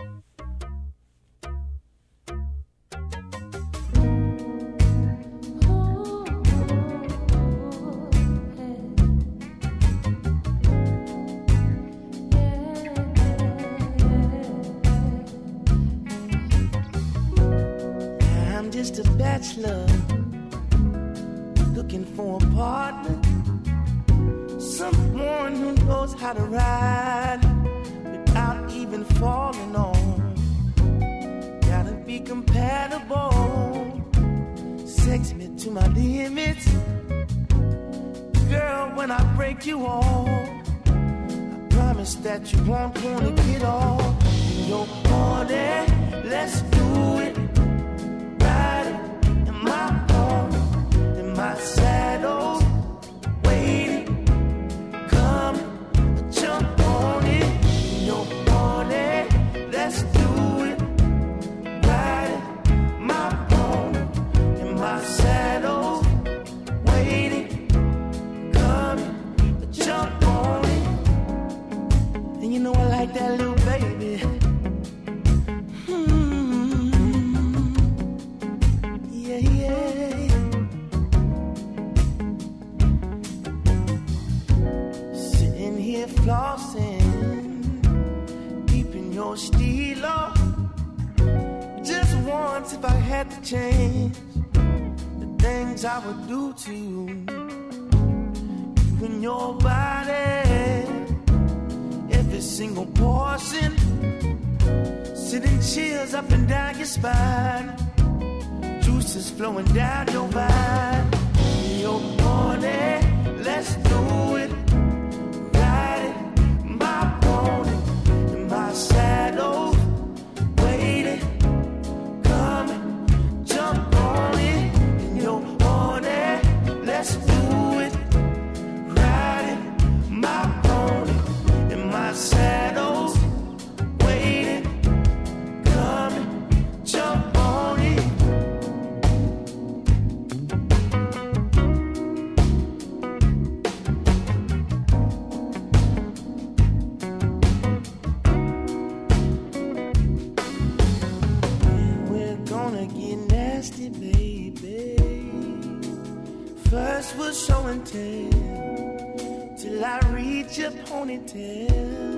Oh, just a bachelor looking for a partner, someone who knows how to ride without even falling on. Gotta be compatible, sex me to my limits. Girl, when I break you off, I promise that you won't wanna get off. You're party, let's do it. Ride it in my home, in my saddle, waiting, come, jump on it. You're party, let's do it. Ride it, my home, in my saddle, waiting, come, jump on it. And you know I like that little baby. Flossing deep in your stilo. Just once, if I had to change the things I would do to you, you and your body, every single portion, sending chills up and down your spine, juices flowing down your vine. Your body, let's do it. My saddle, waiting, coming, jump on it, in your pony, let's do it, ride it, my pony, in my saddle, waiting, coming, jump on it. First we'll show and tell, till I reach your ponytail.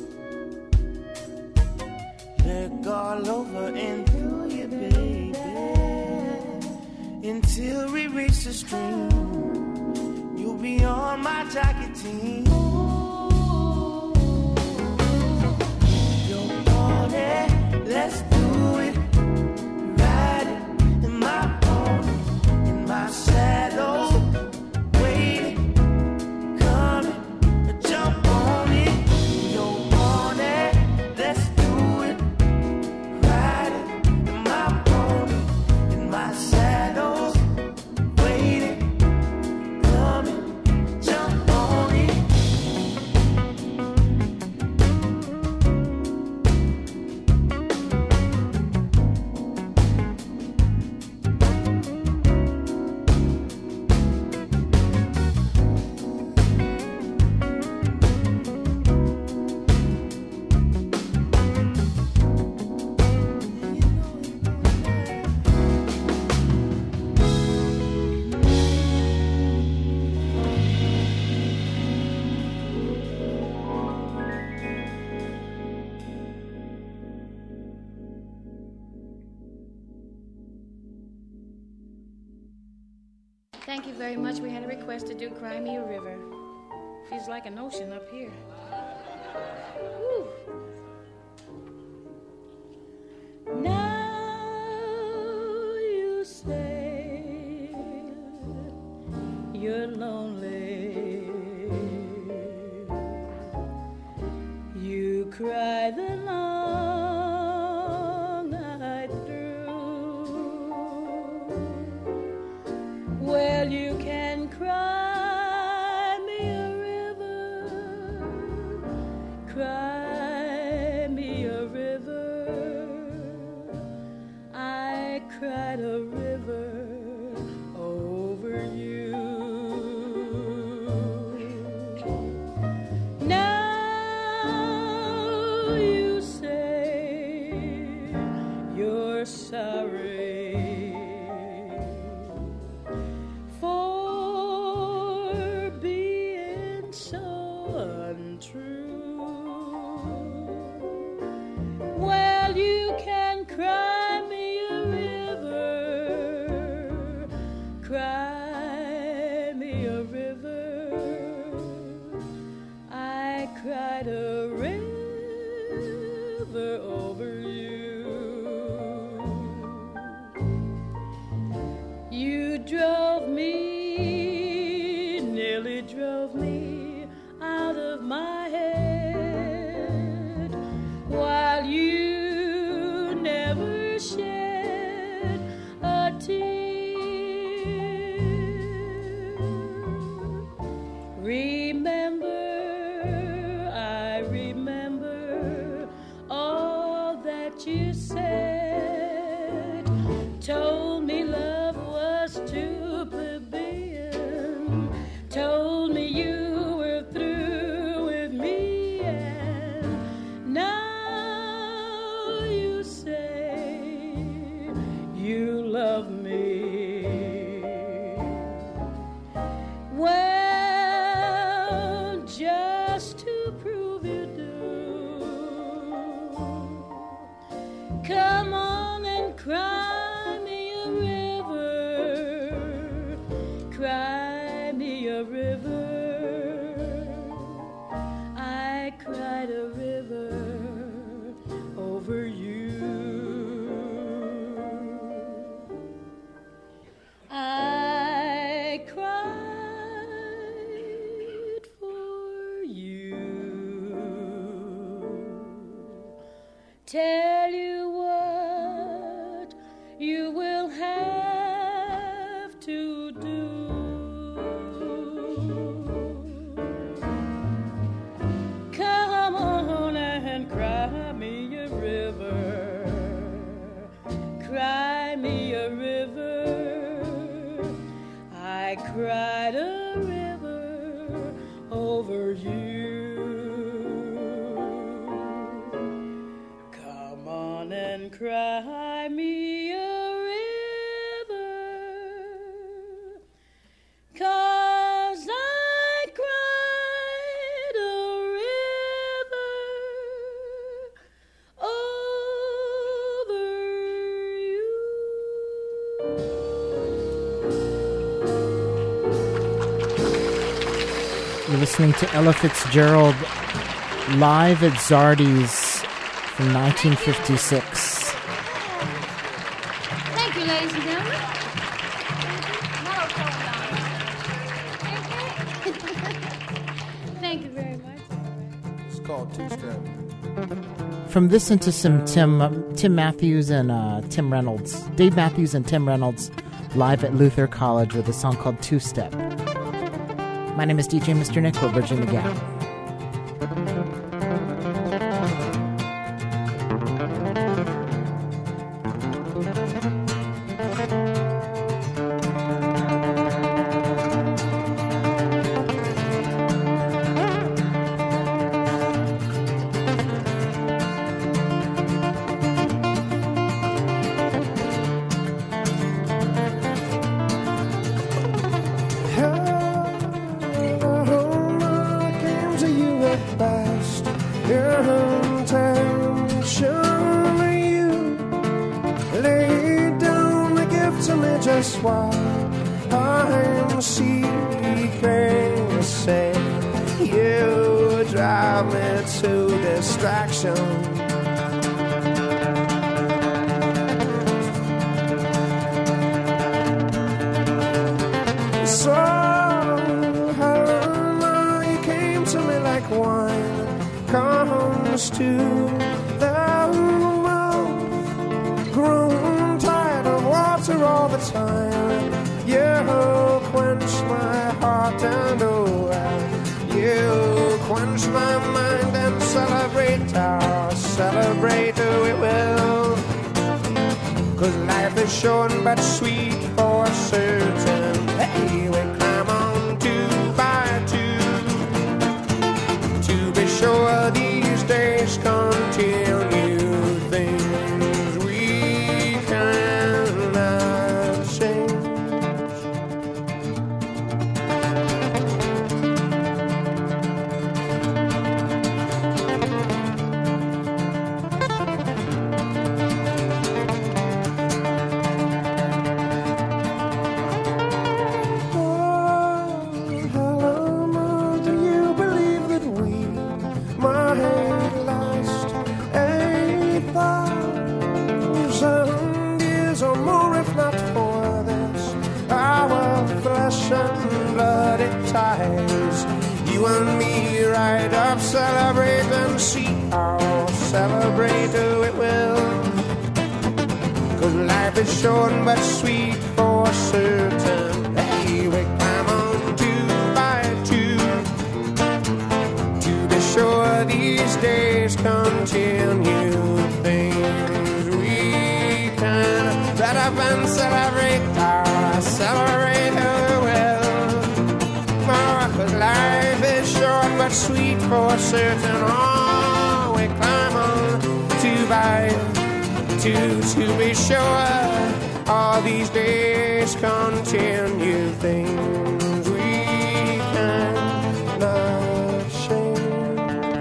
Look all over and through you, baby, until we reach the stream. You'll be on my jacket team. Your pony, let's do it. Ride it in my pony, in my saddle. Thank you very much. We had a request to do Cry Me a River. Feels like an ocean up here. Woo. Now you say you're lonely. You cry the long night through. Well, you can cry me a river, cry me a river. I cried a river over you. Now you say you're sorry for being so untrue. Well, you can cry me a river, love me. Well, just to prove you do, come on and cry me a river, cry me a river. I cried a river over you. I cried for you. Tell you what you will have to do. Come on and cry me a river, cry me a river. I cried a river over you. Come on and cry me a river, 'cause I cried a river over you. You're listening to Ella Fitzgerald live at Zardy's from nineteen fifty-six. Thank you, ladies and gentlemen. Thank you very much. It's called two-step. From this into some Tim um, Tim Matthews and uh, Tim Reynolds. Dave Matthews and Tim Reynolds live at Luther College with a song called Two Step. My name is D J Mister Nick. We're bridging the gap. Just what I'm seeking. Say you drive me to distraction. So how you came to me like wine comes to the mouth, grown tired of water all the time. You quench my heart and oh, you quench my mind and celebrate, oh, celebrate, oh, we will. 'Cause life is short but sweet for certain. Hey, we climb on two by two to be sure these days continue. Things we cannot change. You and me right up, celebrate and see how celebrate oh, it will. 'Cause life is short but sweet for certain. Hey, we climb on two by two to be sure these days continue. Things we can set up and celebrate, oh, celebrate oh, it will. 'Cause life is short but sweet for certain. Oh, we climb on two by two to be sure all these days continue things we cannot change.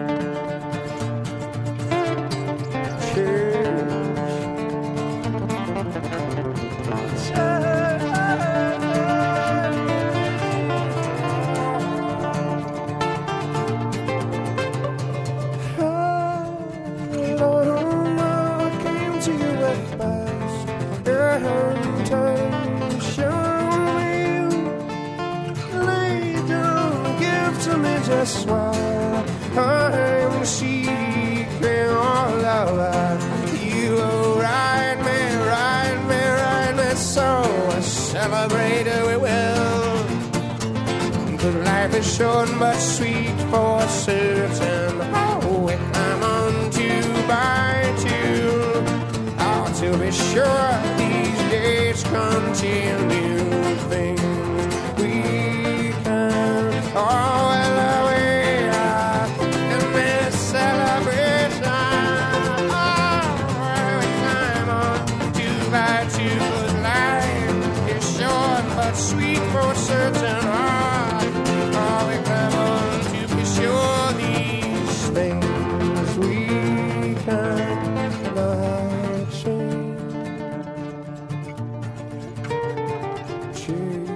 Just while I'm seeking all love, you will ride me, ride me, ride me, so I celebrate we will. Cause life is short but sweet for certain. Oh, we climb on two by two. Oh, to be sure these days continue things we can. Oh, sweet for certain, ah, ah, we climb on to be sure these things we cannot change. Change.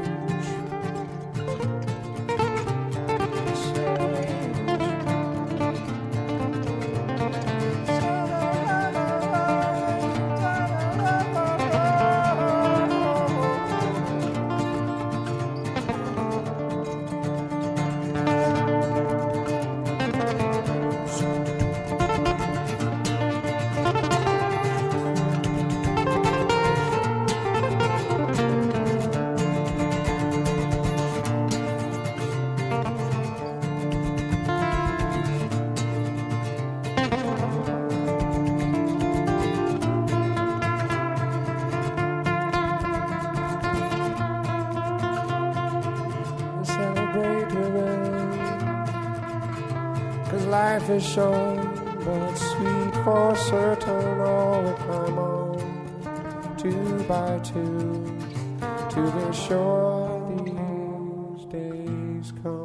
Life is short but sweet for certain. All we climb on two by two to be sure these days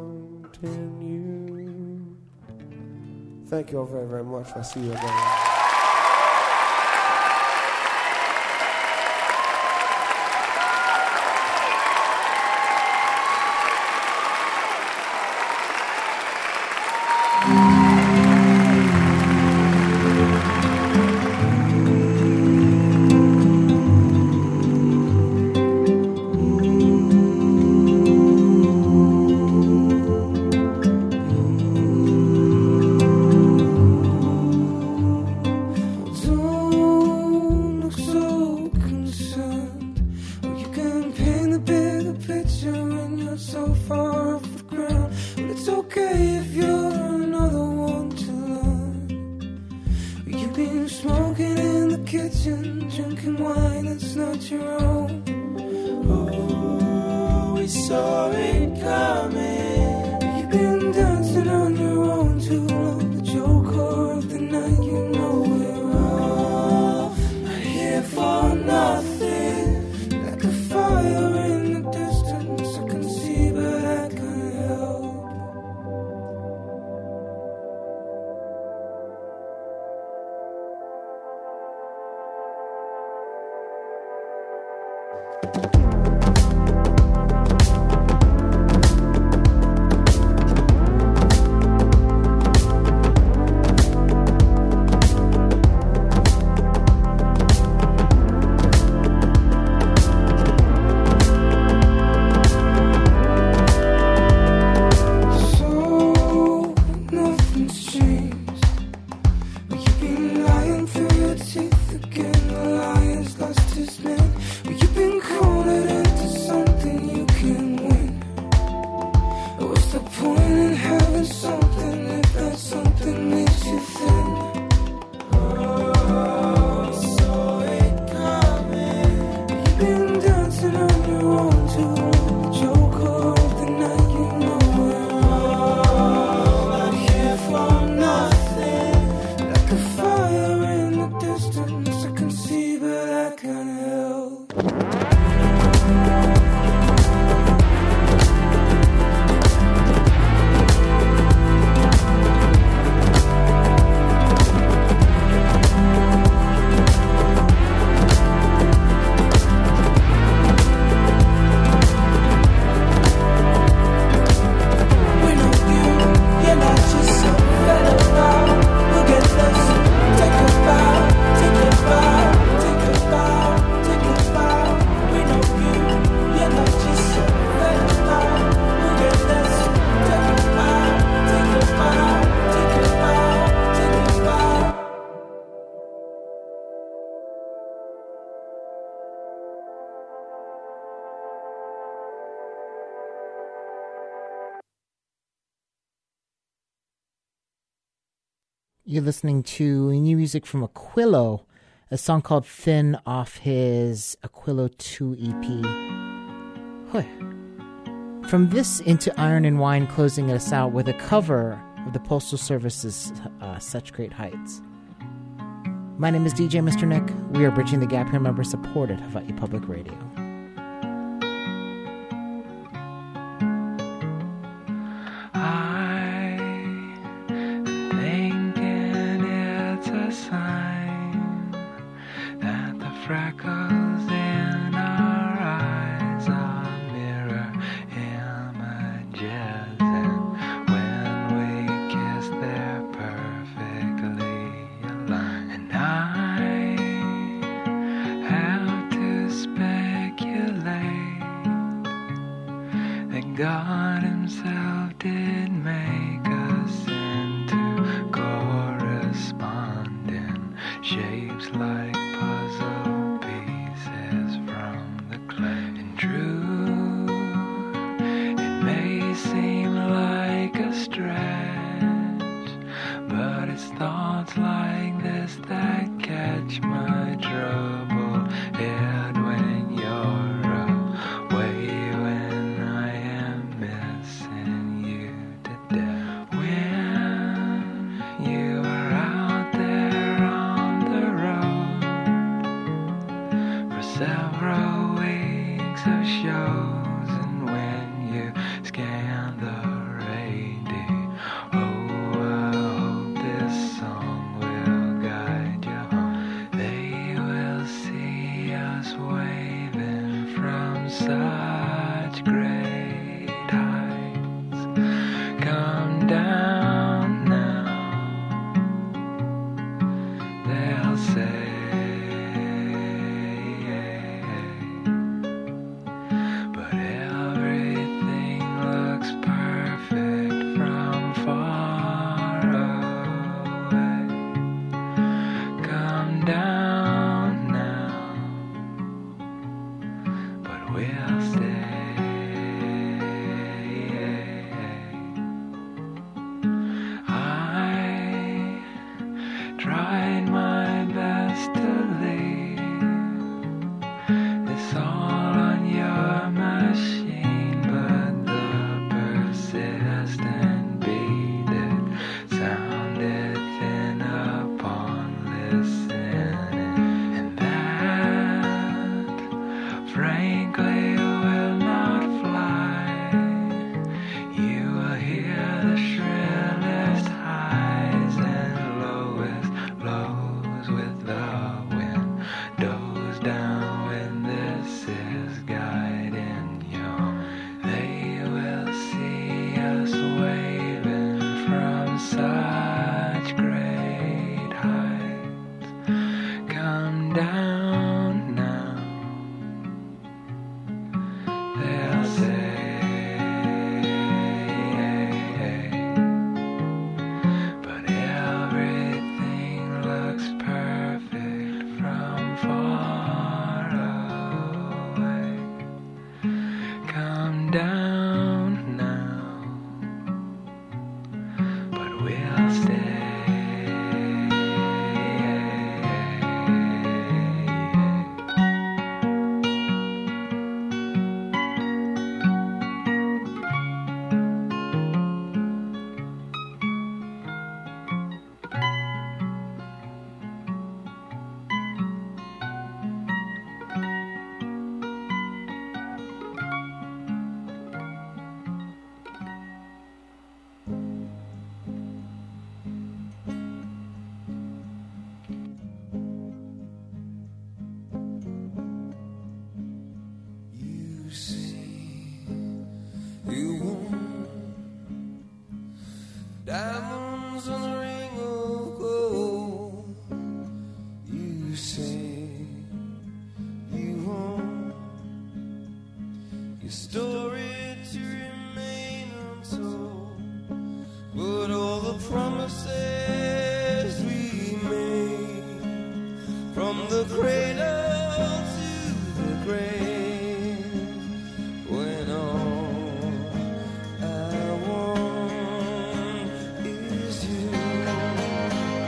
continue. Thank you all very, very much. I'll see you again. Lying through your teeth again, the lion's lost his man. Well, you've been calling You're listening to new music from Aquilo, a song called Thin off his Aquilo two E P. Huh. From this into Iron and Wine, closing us out with a cover of the Postal Service's uh, Such Great Heights. My name is D J Mister Nick. We are Bridging the Gap here, member supported Hawaii Public Radio. Freckles in our eyes are mirror images, and when we kiss they're perfectly aligned. And I have to speculate that God himself did make us into corresponding shapes like puzzle from the clay. And true, it may seem like a stretch, but it's thoughts like this that catch my troubled head when you're away, when I am missing you to death. When you are out there on the road for several weeks of shows, and when you scan the radio, oh, I hope this song will guide you home. They will see us waving from such great heights. Come down now, they'll say. Diamonds on the ring of gold. You say you want your story to remain untold, but all the promises we made from the cradle to the grave, when all I want is you.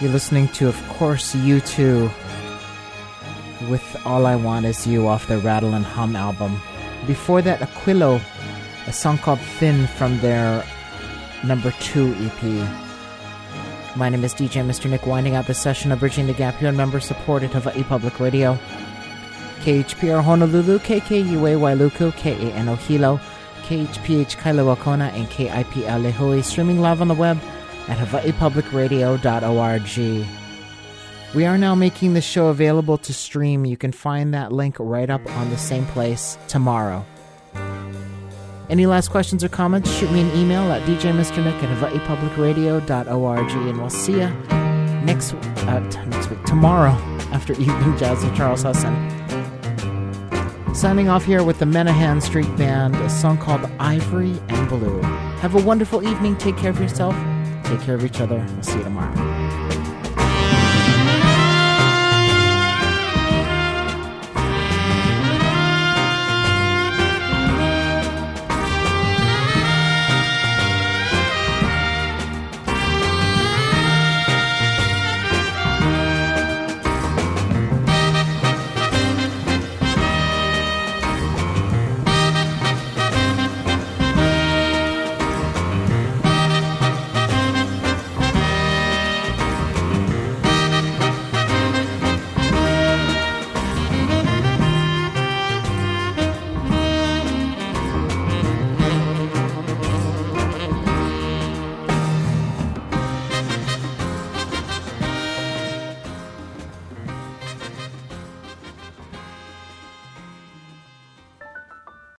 You're listening to, of course, U two with All I Want Is You off their Rattle and Hum album. Before that, Aquilo, a song called Thin from their number two E P. My name is D J Mister Nick, winding out this session of Bridging the Gap here on member-supported Hawaii Public Radio. K H P R Honolulu, K K U A Wailuku, K A N O Hilo, K H P H Kailua Kona, and K I P L Lehui, streaming live on the web at hawaii public radio dot org. We are now making the show available to stream. You can find that link right up on the same place tomorrow. Any last questions or comments, shoot me an email at d j mister nick at hawaii public radio dot org, and we'll see you next, uh, t- next week, tomorrow, after Evening Jazz with Charles Husson. Signing off here with the Menahan Street Band, a song called Ivory and Blue. Have a wonderful evening. Take care of yourself. Take care of each other. We'll see you tomorrow.